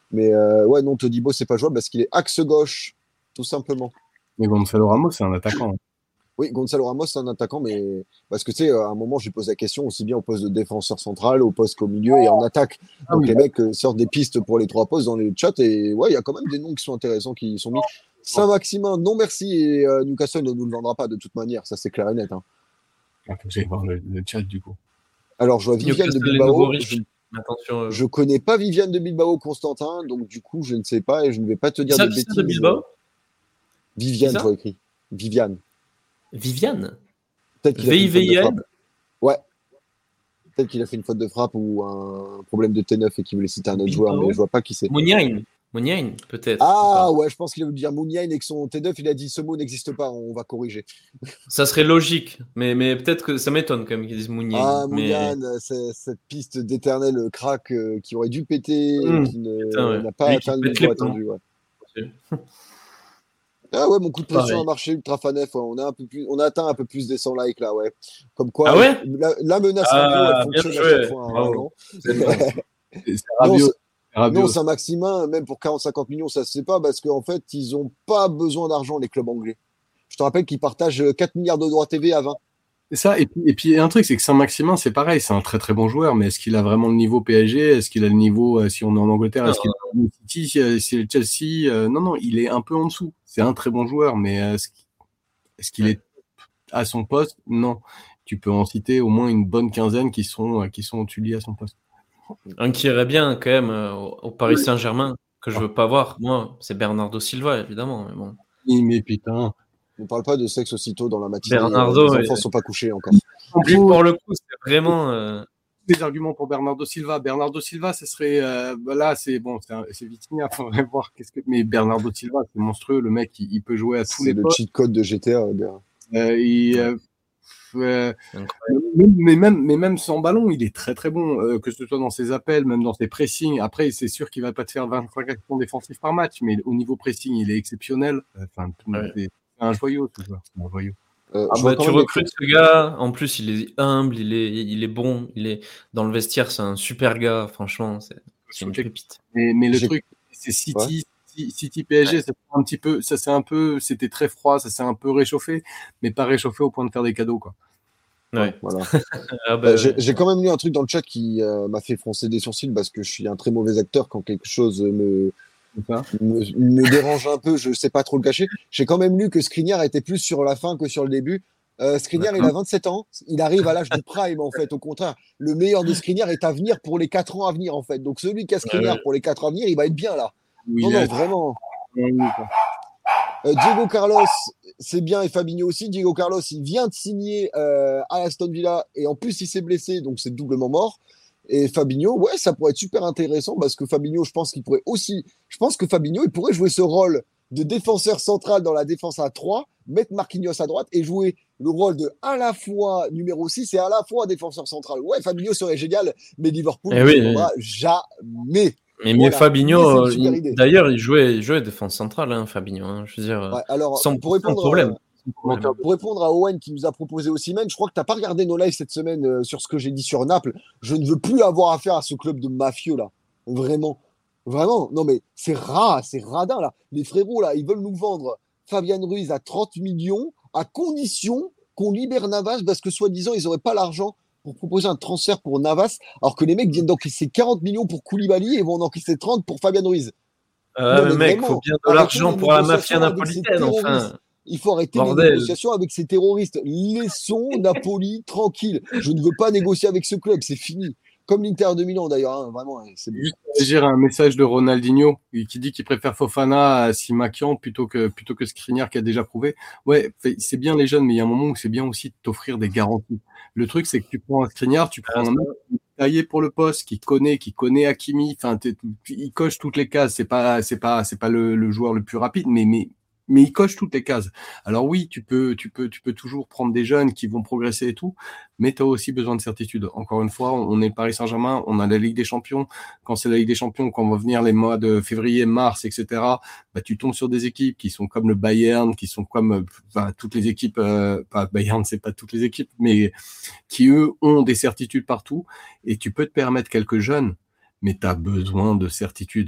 Speaker 1: Mais ouais, non, Todibo, c'est pas jouable parce qu'il est axe gauche, tout simplement.
Speaker 2: Mais Gonzalo Ramos, c'est un attaquant.
Speaker 1: Oui, Gonzalo Ramos, c'est un attaquant, mais parce que tu sais, à un moment, j'ai posé la question aussi bien au poste de défenseur central, au poste qu'au milieu et en attaque. Donc les mecs sortent des pistes pour les 3 postes dans les chats et ouais, il y a quand même des noms qui sont intéressants qui sont mis. Saint-Maximin, non merci, et Newcastle ne nous le vendra pas de toute manière, ça c'est clair et net. Hein.
Speaker 2: Je vais voir le chat du coup.
Speaker 1: Alors, je vois Viviane de Bilbao. Je connais pas Viviane de Bilbao, Constantin, donc du coup, je ne sais pas et je ne vais pas te dire de bêtises.
Speaker 3: De Bilbao
Speaker 1: Viviane, je écrit. Viviane.
Speaker 3: Peut-être qu'il a fait une faute de frappe.
Speaker 1: Ouais. Peut-être qu'il a fait une faute de frappe ou un problème de T9 et qu'il voulait citer un autre joueur, mais je vois pas qui c'est.
Speaker 3: Mouniain, peut-être.
Speaker 1: Ah ouais, je pense qu'il a voulu dire Mouniain et que son T9, il a dit ce mot n'existe pas, on va corriger.
Speaker 3: Ça serait logique, mais peut-être que ça m'étonne quand même qu'ils disent Mouniain.
Speaker 1: Ah, Mouniain, c'est cette piste d'éternel crack qui aurait dû péter et qui n'a pas atteint le niveau attendu. Ouais. Ah ouais, mon coup de pression a marché ultra fanef. Ouais. On a atteint un peu plus des 100 likes là, ouais. Comme quoi, la menace radio, elle fonctionne à chaque fois. Non, Saint-Maximin, même pour 40-50 millions, ça se sait pas parce qu'en fait, ils ont pas besoin d'argent, les clubs anglais. Je te rappelle qu'ils partagent 4 milliards de droits TV à 20.
Speaker 2: C'est ça, et puis un truc, c'est que Saint-Maximin, c'est pareil, c'est un très très bon joueur, mais est-ce qu'il a vraiment le niveau PSG? Est-ce qu'il a le niveau, si on est en Angleterre, est-ce qu'il a le niveau City, si c'est le Chelsea? Non, il est un peu en dessous. C'est un très bon joueur, mais est-ce qu'il est à son poste? Non. Tu peux en citer au moins une bonne quinzaine qui sont au-dessus de lui à son poste.
Speaker 3: Un qui irait bien quand même au Paris Saint-Germain, que je veux pas voir, moi, c'est Bernardo Silva, évidemment. Mais bon.
Speaker 2: Mais putain.
Speaker 1: On ne parle pas de sexe aussitôt dans la matinée.
Speaker 3: Bernardo,
Speaker 1: les enfants ne sont pas couchés encore.
Speaker 3: Lui, pour le coup, c'est vraiment...
Speaker 2: Des arguments pour Bernardo Silva. Bernardo Silva, ce serait... là, c'est bon, c'est Vitinha, il faudrait voir qu'est-ce que... Mais Bernardo Silva, c'est monstrueux. Le mec, il peut jouer à tous les postes.
Speaker 1: C'est le cheat code de GTA.
Speaker 2: Mais même sans ballon, il est très très bon, que ce soit dans ses appels, même dans ses pressings. Après, c'est sûr qu'il va pas te faire 25 actions défensives par match, mais au niveau pressing, il est exceptionnel. Enfin, c'est un joyau, tout ça. C'est un joyau.
Speaker 3: Tu recrutes ce gars, en plus il est humble, il est bon, il est dans le vestiaire, c'est un super gars, franchement, c'est une pépite.
Speaker 2: Mais le truc, c'est City PSG, c'était très froid, ça s'est un peu réchauffé, mais pas réchauffé au point de faire des cadeaux, quoi.
Speaker 1: Ouais. Voilà. J'ai quand même lu un truc dans le chat qui m'a fait froncer des sourcils parce que je suis un très mauvais acteur quand quelque chose me dérange un peu, je sais pas trop le cacher. J'ai quand même lu que Skriniar était plus sur la fin que sur le début. Skriniar, il a 27 ans, il arrive à l'âge du prime en fait. Au contraire, le meilleur de Skriniar est à venir pour les 4 ans à venir en fait. Donc celui qui a Skriniar pour les 4 ans à venir, il va être bien là. Non, vraiment. Diego Carlos, c'est bien, et Fabinho aussi. Diego Carlos, il vient de signer à Aston Villa et en plus il s'est blessé, donc c'est doublement mort. Et Fabinho, ouais, ça pourrait être super intéressant parce que Fabinho, je pense que Fabinho, il pourrait jouer ce rôle de défenseur central dans la défense à 3, mettre Marquinhos à droite et jouer le rôle de à la fois numéro 6 et à la fois défenseur central. Ouais, Fabinho serait génial, mais Liverpool ne le prendra jamais.
Speaker 3: Mais voilà. Fabinho, d'ailleurs, il jouait défense centrale, hein, Fabinho. Hein, je veux dire,
Speaker 1: ouais, alors, sans problème. Pour répondre à Owen qui nous a proposé Osimhen, je crois que tu n'as pas regardé nos lives cette semaine sur ce que j'ai dit sur Naples. Je ne veux plus avoir affaire à ce club de mafieux là. Vraiment. Non mais c'est radin là. Les frérots là, ils veulent nous vendre Fabian Ruiz à 30 millions à condition qu'on libère Navas parce que soi-disant ils n'auraient pas l'argent pour proposer un transfert pour Navas alors que les mecs viennent d'encaisser 40 millions pour Koulibaly et vont en encaisser 30 pour Fabian Ruiz.
Speaker 3: Le mec, il faut bien de l'argent pour la mafia napolitaine enfin.
Speaker 1: Il faut arrêter les négociations avec ces terroristes. Laissons Napoli tranquille. Je ne veux pas négocier avec ce club, c'est fini. Comme l'Inter de Milan d'ailleurs, hein, vraiment. C'est
Speaker 2: j'ai un message de Ronaldinho qui dit qu'il préfère Fofana à Simakian plutôt que Skriniar qui a déjà prouvé. Ouais, c'est bien les jeunes, mais il y a un moment où c'est bien aussi de t'offrir des garanties. Le truc, c'est que tu prends un Skriniar, tu prends un mec taillé pour le poste, qui connaît Hakimi. Enfin, il coche toutes les cases. C'est pas le joueur le plus rapide, mais il coche toutes les cases. Alors oui, tu peux toujours prendre des jeunes qui vont progresser et tout, mais tu as aussi besoin de certitude. Encore une fois, on est le Paris Saint-Germain, on a la Ligue des Champions. Quand c'est la Ligue des Champions, quand on va venir les mois de février, mars, etc., bah, tu tombes sur des équipes qui sont comme le Bayern, qui sont comme toutes les équipes, pas Bayern, c'est pas toutes les équipes, mais qui, eux, ont des certitudes partout. Et tu peux te permettre quelques jeunes, mais tu as besoin de certitude.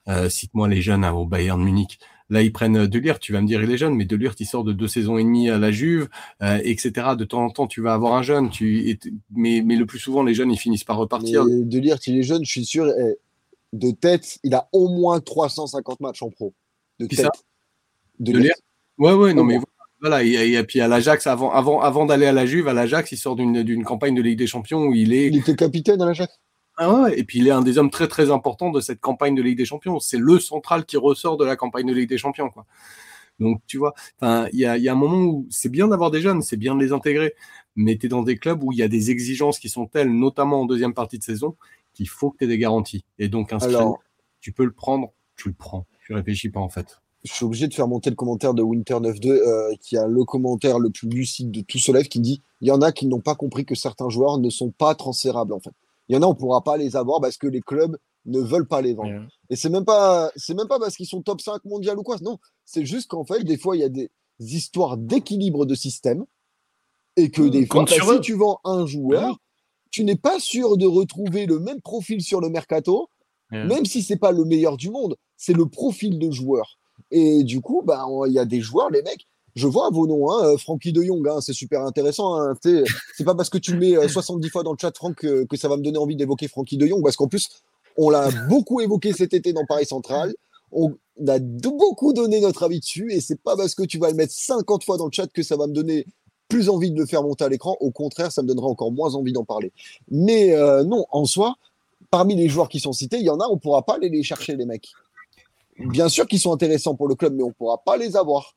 Speaker 2: Cite-moi les jeunes au Bayern Munich. Là, ils prennent De Ligt, tu vas me dire il est jeune, mais De Ligt, il sort de 2 saisons et demie à la Juve, etc. De temps en temps, tu vas avoir un jeune, mais le plus souvent, les jeunes, ils finissent par repartir.
Speaker 1: Mais De Ligt, il est jeune, je suis sûr, de tête, il a au moins 350 matchs en pro. De
Speaker 2: Qui
Speaker 1: tête.
Speaker 2: ça De Ligt. Ouais, non, mais voilà, et puis à l'Ajax, avant d'aller à la Juve, à l'Ajax, il sort d'une campagne de Ligue des Champions où il
Speaker 1: était capitaine à l'Ajax.
Speaker 2: Ah ouais, et puis il est un des hommes très très importants de cette campagne de Ligue des Champions. C'est le central qui ressort de la campagne de Ligue des Champions, quoi. Donc tu vois, il y a un moment où c'est bien d'avoir des jeunes, c'est bien de les intégrer, mais tu es dans des clubs où il y a des exigences qui sont telles, notamment en deuxième partie de saison, qu'il faut que tu aies des garanties. Et donc tu peux le prendre, tu le prends. Tu réfléchis pas en fait.
Speaker 1: Je suis obligé de faire monter le commentaire de Winter92, qui a le commentaire le plus lucide de tout ce live, qui dit il y en a qui n'ont pas compris que certains joueurs ne sont pas transférables en fait. Il y en a, on ne pourra pas les avoir parce que les clubs ne veulent pas les vendre. Yeah. Et c'est même pas parce qu'ils sont top 5 mondial ou quoi. Non, c'est juste qu'en fait, des fois, il y a des histoires d'équilibre de système et que des fois, si tu vends un joueur, tu n'es pas sûr de retrouver le même profil sur le mercato, même si c'est pas le meilleur du monde, c'est le profil de joueur. Et du coup, il y a des joueurs, les mecs, je vois vos noms, Frankie de Jong, c'est super intéressant. C'est pas parce que tu le mets 70 fois dans le chat, Franck, que ça va me donner envie d'évoquer Frankie de Jong, parce qu'en plus, on l'a beaucoup évoqué cet été dans Paris Central. On a beaucoup donné notre avis dessus, et c'est pas parce que tu vas le mettre 50 fois dans le chat que ça va me donner plus envie de le faire monter à l'écran. Au contraire, ça me donnera encore moins envie d'en parler. Mais non, en soi, parmi les joueurs qui sont cités, il y en a, on pourra pas aller les chercher, les mecs. Bien sûr qu'ils sont intéressants pour le club, mais on pourra pas les avoir.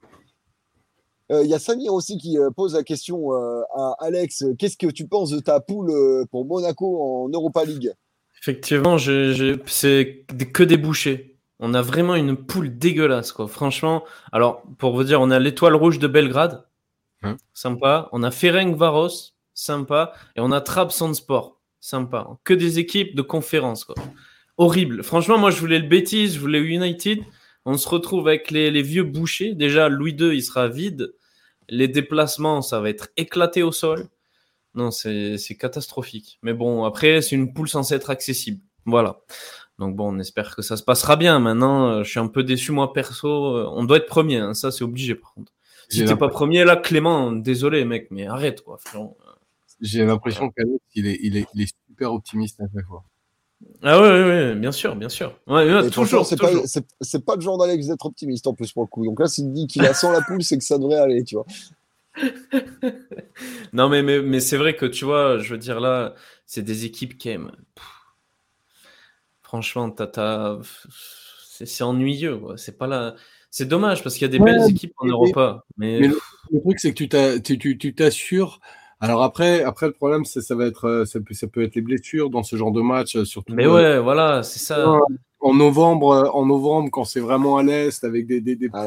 Speaker 1: Il y a Samir aussi qui pose la question à Alex. Qu'est-ce que tu penses de ta poule pour Monaco en Europa League ?
Speaker 3: Effectivement, c'est que des bouchées. On a vraiment une poule dégueulasse, quoi. Franchement, alors, pour vous dire, on a l'Étoile Rouge de Belgrade, sympa. On a Ferencváros, sympa. Et on a Trabzonspor, sympa. Que des équipes de conférence, quoi. Horrible. Franchement, moi, je voulais le Betis, je voulais United. On se retrouve avec les vieux bouchers. Déjà, Louis II, il sera vide. Les déplacements, ça va être éclaté au sol. Non, c'est catastrophique. Mais bon, après, c'est une poule censée être accessible. Voilà. Donc bon, on espère que ça se passera bien. Maintenant, je suis un peu déçu, moi, perso. On doit être premier, hein. Ça, c'est obligé, par contre. Si t'es pas premier, là, Clément, désolé, mec, mais arrête, quoi.
Speaker 2: J'ai l'impression qu'Alex, il est super optimiste à chaque fois.
Speaker 3: Ah ouais, bien sûr. Ouais, toujours.
Speaker 1: C'est pas le genre d'Alex d'être optimiste en plus pour le coup. Donc là, s'il dit qu'il a sans la poule, c'est que ça devrait aller, tu vois.
Speaker 3: Non, mais c'est vrai que tu vois, je veux dire là, c'est des équipes qui aiment. Franchement, c'est ennuyeux, quoi. C'est pas là. C'est dommage parce qu'il y a des belles équipes en Europa. Mais
Speaker 2: le truc, c'est que tu t'assures. Alors après, le problème, ça peut être les blessures dans ce genre de match, surtout.
Speaker 3: Mais ouais, voilà, c'est ça.
Speaker 2: En novembre, quand c'est vraiment à l'est, avec des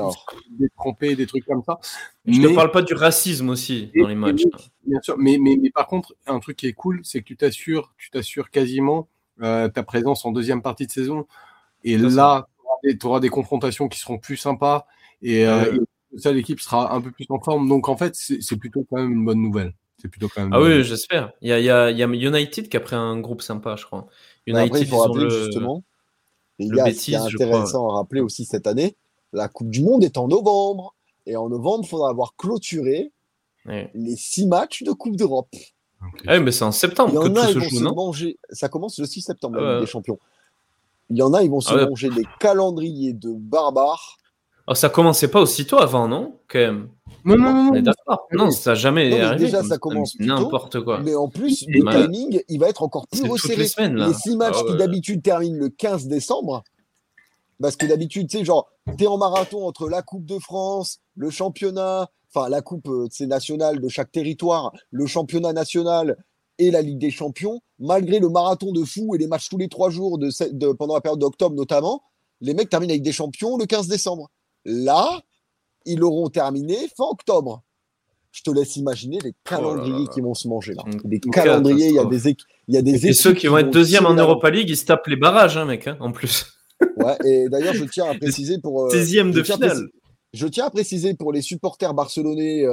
Speaker 2: trempés, des trucs comme ça.
Speaker 3: Je te parle pas du racisme aussi dans les matchs.
Speaker 2: Bien sûr, mais par contre, un truc qui est cool, c'est que tu t'assures quasiment ta présence en deuxième partie de saison. Et là, tu auras des confrontations qui seront plus sympas. Et ça, l'équipe sera un peu plus en forme. Donc en fait, c'est plutôt quand même une bonne nouvelle.
Speaker 3: Oui, j'espère. Il y a United qui a pris un groupe sympa, je crois.
Speaker 1: United, après, il faut rappeler justement. Et il y a ce qui est intéressant à rappeler aussi cette année, la Coupe du Monde est en novembre. Et en novembre, il faudra avoir clôturé les 6 matchs de Coupe d'Europe.
Speaker 3: Okay. Mais c'est en septembre que tout se joue, non ?
Speaker 1: Ça commence le 6 septembre, la Ligue des Champions. Il y en a, ils vont se manger des calendriers de barbares.
Speaker 3: Oh, ça commençait pas aussitôt avant, non ? Quand même.
Speaker 2: Non.
Speaker 3: On est d'accord. Non, ça n'a jamais arrivé.
Speaker 1: Déjà, ça commence plus tôt,
Speaker 3: n'importe quoi.
Speaker 1: Mais en plus, le timing, il va être encore plus resserré. Les 6 matchs qui d'habitude terminent le 15 décembre. Parce que d'habitude, tu sais, genre, t'es en marathon entre la Coupe de France, le championnat, enfin, la Coupe nationale de chaque territoire, le championnat national et la Ligue des Champions. Malgré le marathon de fou et les matchs tous les 3 jours pendant la période d'octobre notamment, les mecs terminent avec des champions le 15 décembre. Là, ils l'auront terminé fin octobre. Je te laisse imaginer les calendriers qui vont se manger là. Les calendriers, il y a des équipes.
Speaker 3: Et ceux qui vont être deuxième en Europa League, ils se tapent les barrages, hein, mec, en plus.
Speaker 1: Ouais, et d'ailleurs, je tiens à préciser pour.
Speaker 3: 16e de finale.
Speaker 1: Je tiens à préciser pour les supporters barcelonais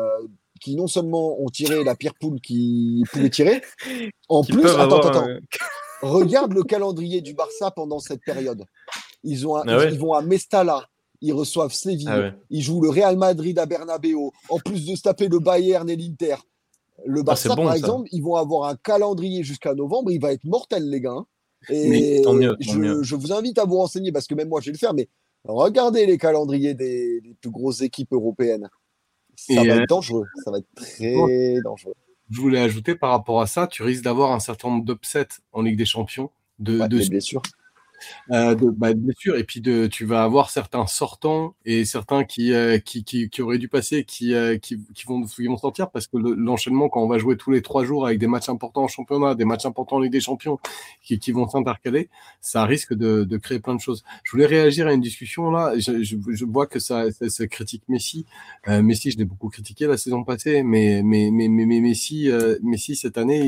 Speaker 1: qui non seulement ont tiré la pire poule qu'ils pouvaient tirer, en plus, attends. Regarde le calendrier du Barça pendant cette période. Ils vont à Mestalla. Ils reçoivent Séville. Ils jouent le Real Madrid à Bernabeu. En plus de se taper le Bayern et l'Inter. Le Barça, par exemple, ils vont avoir un calendrier jusqu'à novembre. Il va être mortel, les gars. Et
Speaker 3: tant mieux.
Speaker 1: Je vous invite à vous renseigner parce que même moi, je vais le faire. Mais regardez les calendriers des plus grosses équipes européennes. Ça va être dangereux. Ça va être très dangereux.
Speaker 2: Je voulais ajouter par rapport à ça, tu risques d'avoir un certain nombre d'upsets en Ligue des Champions.
Speaker 1: Des blessures.
Speaker 2: Blessures. Et puis tu vas avoir certains sortants et certains qui auraient dû passer, qui vont sortir parce que l'enchaînement, quand on va jouer tous les 3 jours avec des matchs importants en championnat, des matchs importants en Ligue des Champions qui vont s'intercaler, ça risque de créer plein de choses. Je voulais réagir à une discussion là. Je vois que ça critique Messi. Messi, je l'ai beaucoup critiqué la saison passée, mais Messi cette année,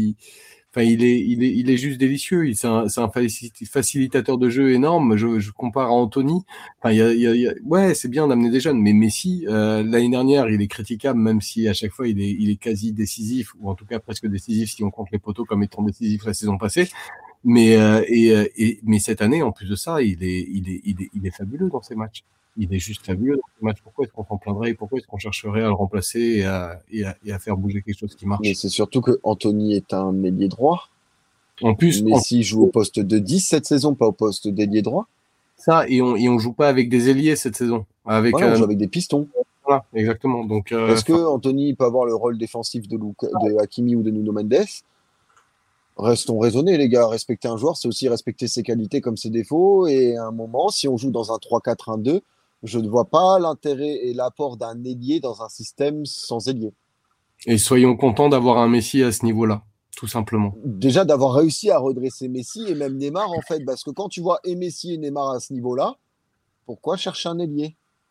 Speaker 2: il est juste délicieux. C'est un facilitateur de jeu énorme. Je compare à Anthony. Ouais, c'est bien d'amener des jeunes, mais Messi, l'année dernière, il est critiquable, même si à chaque fois il est quasi décisif, ou en tout cas presque décisif si on compte les poteaux comme étant décisif la saison passée. Mais cette année, en plus de ça, il est fabuleux dans ses matchs. Il est juste fabuleux dans ces matchs. Pourquoi est-ce qu'on s'en plaindrait? Pourquoi est-ce qu'on chercherait à le remplacer et à faire bouger quelque chose qui marche?
Speaker 1: Mais c'est surtout que Anthony est un ailier droit.
Speaker 2: En plus,
Speaker 1: Messi joue au poste de 10 cette saison, pas au poste d'ailier droit.
Speaker 2: Ça, et on joue pas avec des ailiers cette saison.
Speaker 1: On joue avec des pistons.
Speaker 2: Voilà, exactement. Donc,
Speaker 1: est-ce que Anthony peut avoir le rôle défensif de Hakimi ou de Nuno Mendes? Restons raisonnés, les gars. Respecter un joueur, c'est aussi respecter ses qualités comme ses défauts. Et à un moment, si on joue dans un 3-4-1-2, je ne vois pas l'intérêt et l'apport d'un ailier dans un système sans ailier.
Speaker 2: Et soyons contents d'avoir un Messi à ce niveau-là, tout simplement.
Speaker 1: Déjà, d'avoir réussi à redresser Messi et même Neymar, en fait, parce que quand tu vois et Messi et Neymar à ce niveau-là, pourquoi chercher un ailier?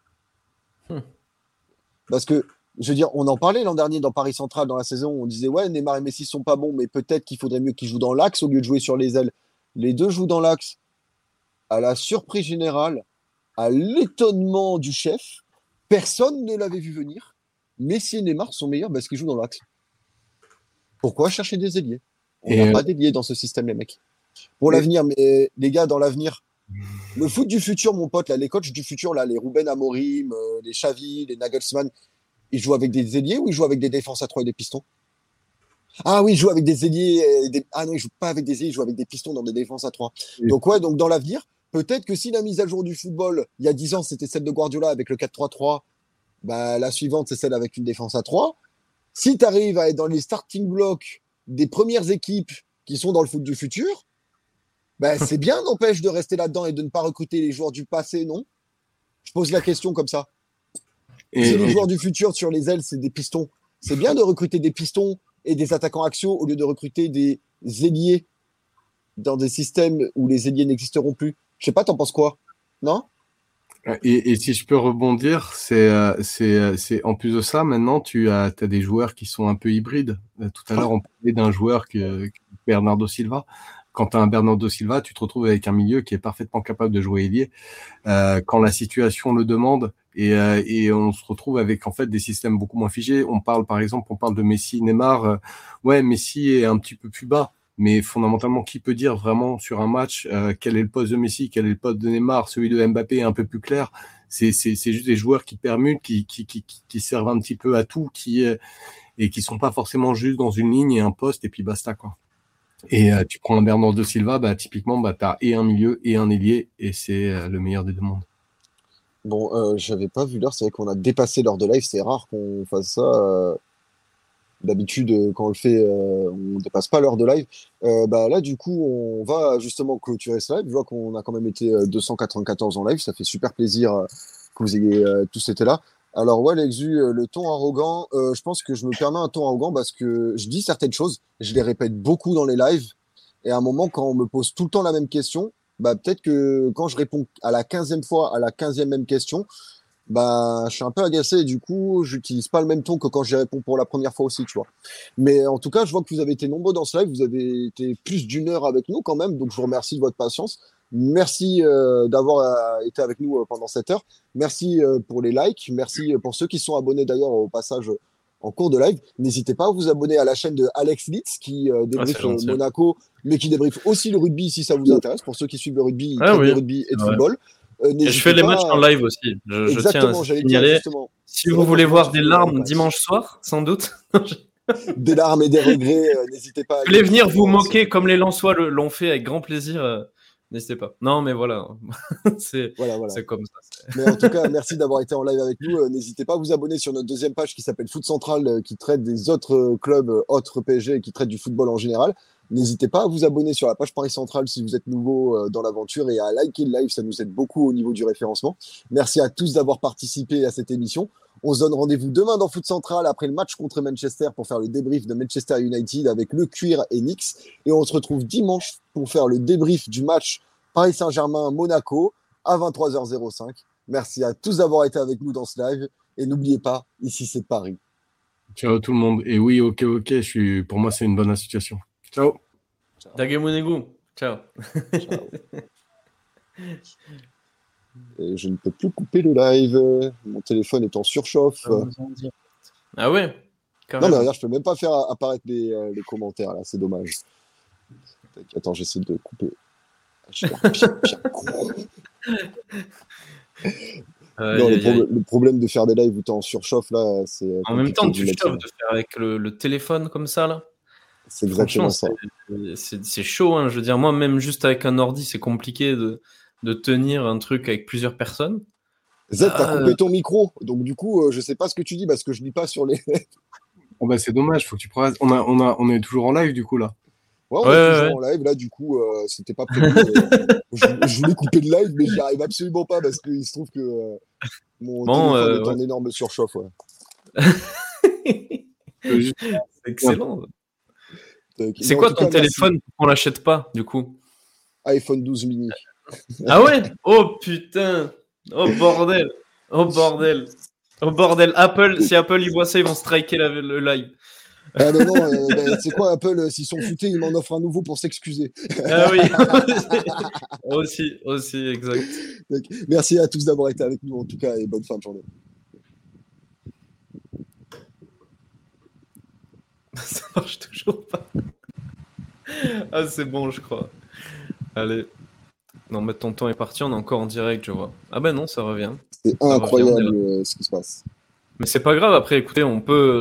Speaker 1: Parce que, je veux dire, on en parlait l'an dernier dans Paris Central, dans la saison, on disait, ouais, Neymar et Messi sont pas bons, mais peut-être qu'il faudrait mieux qu'ils jouent dans l'axe au lieu de jouer sur les ailes. Les deux jouent dans l'axe. À la surprise générale, à l'étonnement du chef, personne ne l'avait vu venir. Messi et Neymar sont meilleurs parce qu'ils jouent dans l'axe. Pourquoi chercher des ailiers? On n'a pas d'ailier dans ce système, les mecs. Pour l'avenir, mais les gars, dans l'avenir, le foot du futur, mon pote, là, les coachs du futur, là, les Ruben Amorim, les Xavi, les Nagelsmann, ils jouent avec des ailiers ou ils jouent avec des défenses à 3 et des pistons? Ah oui, ils jouent avec des ailiers. Ah non, ils jouent pas avec des ailiers, ils jouent avec des pistons dans des défenses à 3. Donc donc dans l'avenir, peut-être que si la mise à jour du football, il y a 10 ans, c'était celle de Guardiola avec le 4-3-3, la suivante, c'est celle avec une défense à 3. Si tu arrives à être dans les starting blocks des premières équipes qui sont dans le foot du futur, c'est bien, n'empêche, de rester là-dedans et de ne pas recruter les joueurs du passé, non? Je pose la question comme ça. Si les joueurs du futur sur les ailes, c'est des pistons, c'est bien de recruter des pistons et des attaquants axiaux au lieu de recruter des ailiers dans des systèmes où les ailiers n'existeront plus. Je sais pas, t'en penses quoi? Non?
Speaker 2: Et si je peux rebondir, c'est en plus de ça, maintenant tu as des joueurs qui sont un peu hybrides. Tout à l'heure, on parlait d'un joueur Bernardo Silva. Quand tu as un Bernardo Silva, tu te retrouves avec un milieu qui est parfaitement capable de jouer ailier quand la situation le demande. Et on se retrouve avec en fait des systèmes beaucoup moins figés. On parle de Messi, Neymar. Ouais, Messi est un petit peu plus bas. Mais fondamentalement, qui peut dire vraiment sur un match quel est le poste de Messi, quel est le poste de Neymar, celui de Mbappé est un peu plus clair. C'est juste des joueurs qui permutent, qui servent un petit peu à tout, et qui sont pas forcément juste dans une ligne et un poste et puis basta quoi. Et tu prends un Bernardo Silva, typiquement, t'as et un milieu et un ailier et c'est le meilleur des deux mondes.
Speaker 1: Bon, j'avais pas vu l'heure, c'est vrai qu'on a dépassé l'heure de live, c'est rare qu'on fasse ça. D'habitude, quand on le fait, on dépasse pas l'heure de live. Là, du coup, on va justement clôturer ce live. Je vois qu'on a quand même été 294 en live. Ça fait super plaisir que vous ayez tous été là. Alors, ouais, Lexu, le ton arrogant, je pense que je me permets un ton arrogant parce que je dis certaines choses, je les répète beaucoup dans les lives. Et à un moment, quand on me pose tout le temps la même question, peut-être que quand je réponds à la 15e fois, à la 15e même question, je suis un peu agacé et du coup, j'utilise pas le même ton que quand j'y réponds pour la première fois aussi, tu vois. Mais en tout cas, je vois que vous avez été nombreux dans ce live, vous avez été plus d'une heure avec nous quand même, donc je vous remercie de votre patience. Merci d'avoir été avec nous pendant cette heure. Merci pour les likes, merci pour ceux qui sont abonnés d'ailleurs au passage en cours de live. N'hésitez pas à vous abonner à la chaîne de Alex Litz qui débriefe Monaco, mais qui débriefe aussi le rugby si ça vous intéresse. Pour ceux qui suivent le rugby, de rugby et de football.
Speaker 3: Et je fais les matchs en live aussi. Je tiens à signaler. Si vous voulez voir des larmes dimanche soir, sans doute.
Speaker 1: Des larmes et des regrets, n'hésitez pas.
Speaker 3: Vous voulez venir vous moquer comme les Lensois l'ont fait avec grand plaisir. N'hésitez pas. Non, mais voilà. C'est comme ça.
Speaker 1: Mais en tout cas, merci d'avoir été en live avec nous. N'hésitez pas à vous abonner sur notre deuxième page qui s'appelle Foot Central, qui traite des autres clubs, autres PSG, et qui traite du football en général. N'hésitez pas à vous abonner sur la page Paris Central si vous êtes nouveau dans l'aventure et à liker le live, ça nous aide beaucoup au niveau du référencement. Merci à tous d'avoir participé à cette émission. On se donne rendez-vous demain dans Foot Central après le match contre Manchester pour faire le débrief de Manchester United avec Le Cuir et Nix. Et on se retrouve dimanche pour faire le débrief du match Paris Saint-Germain-Monaco à 23h05. Merci à tous d'avoir été avec nous dans ce live. Et n'oubliez pas, ici c'est Paris.
Speaker 2: Ciao tout le monde. Et oui, ok, pour moi c'est une bonne association. Ciao.
Speaker 3: Dagemonegu. Ciao.
Speaker 1: Ciao. Et je ne peux plus couper le live. Mon téléphone est en surchauffe.
Speaker 3: Ah ouais.
Speaker 1: Non mais regarde, je peux même pas faire apparaître les commentaires là, c'est dommage. Attends, j'essaie de couper. Le problème de faire des lives où t'es en surchauffe là, c'est.
Speaker 3: En même temps, tu chauffes de faire avec le téléphone comme ça là.
Speaker 1: C'est exactement ça.
Speaker 3: C'est chaud, hein. Je veux dire, moi même juste avec un ordi, c'est compliqué de tenir un truc avec plusieurs personnes.
Speaker 1: Z, t'as coupé ton micro, donc du coup, je sais pas ce que tu dis parce que je lis pas sur les.
Speaker 2: Oh bah c'est dommage, faut que tu prennes. On est toujours en live du coup là.
Speaker 1: Ouais, on est toujours en live là, du coup, c'était pas prévu. Je voulais couper le live, mais j'y arrive absolument pas parce qu'il se trouve que mon téléphone est en énorme surchauffe.
Speaker 3: Ouais. C'est excellent. C'est quoi ton téléphone qu'on l'achète pas du coup?
Speaker 1: iPhone 12 mini.
Speaker 3: Ah ouais? Oh putain! Oh bordel! Oh bordel! Oh bordel! Apple, si Apple ils voient ça, ils vont striker le live.
Speaker 1: Ah non, c'est quoi Apple? S'ils sont foutés, ils m'en offrent un nouveau pour s'excuser.
Speaker 3: Ah oui, aussi, exact.
Speaker 1: Donc, merci à tous d'avoir été avec nous en tout cas et bonne fin de journée.
Speaker 3: Ça marche toujours pas. Ah c'est bon, je crois. Allez. Non, mais tonton est parti, on est encore en direct, je vois. Ah ben non, ça revient.
Speaker 1: C'est incroyable ce qui se passe.
Speaker 3: Mais c'est pas grave, après, écoutez, on peut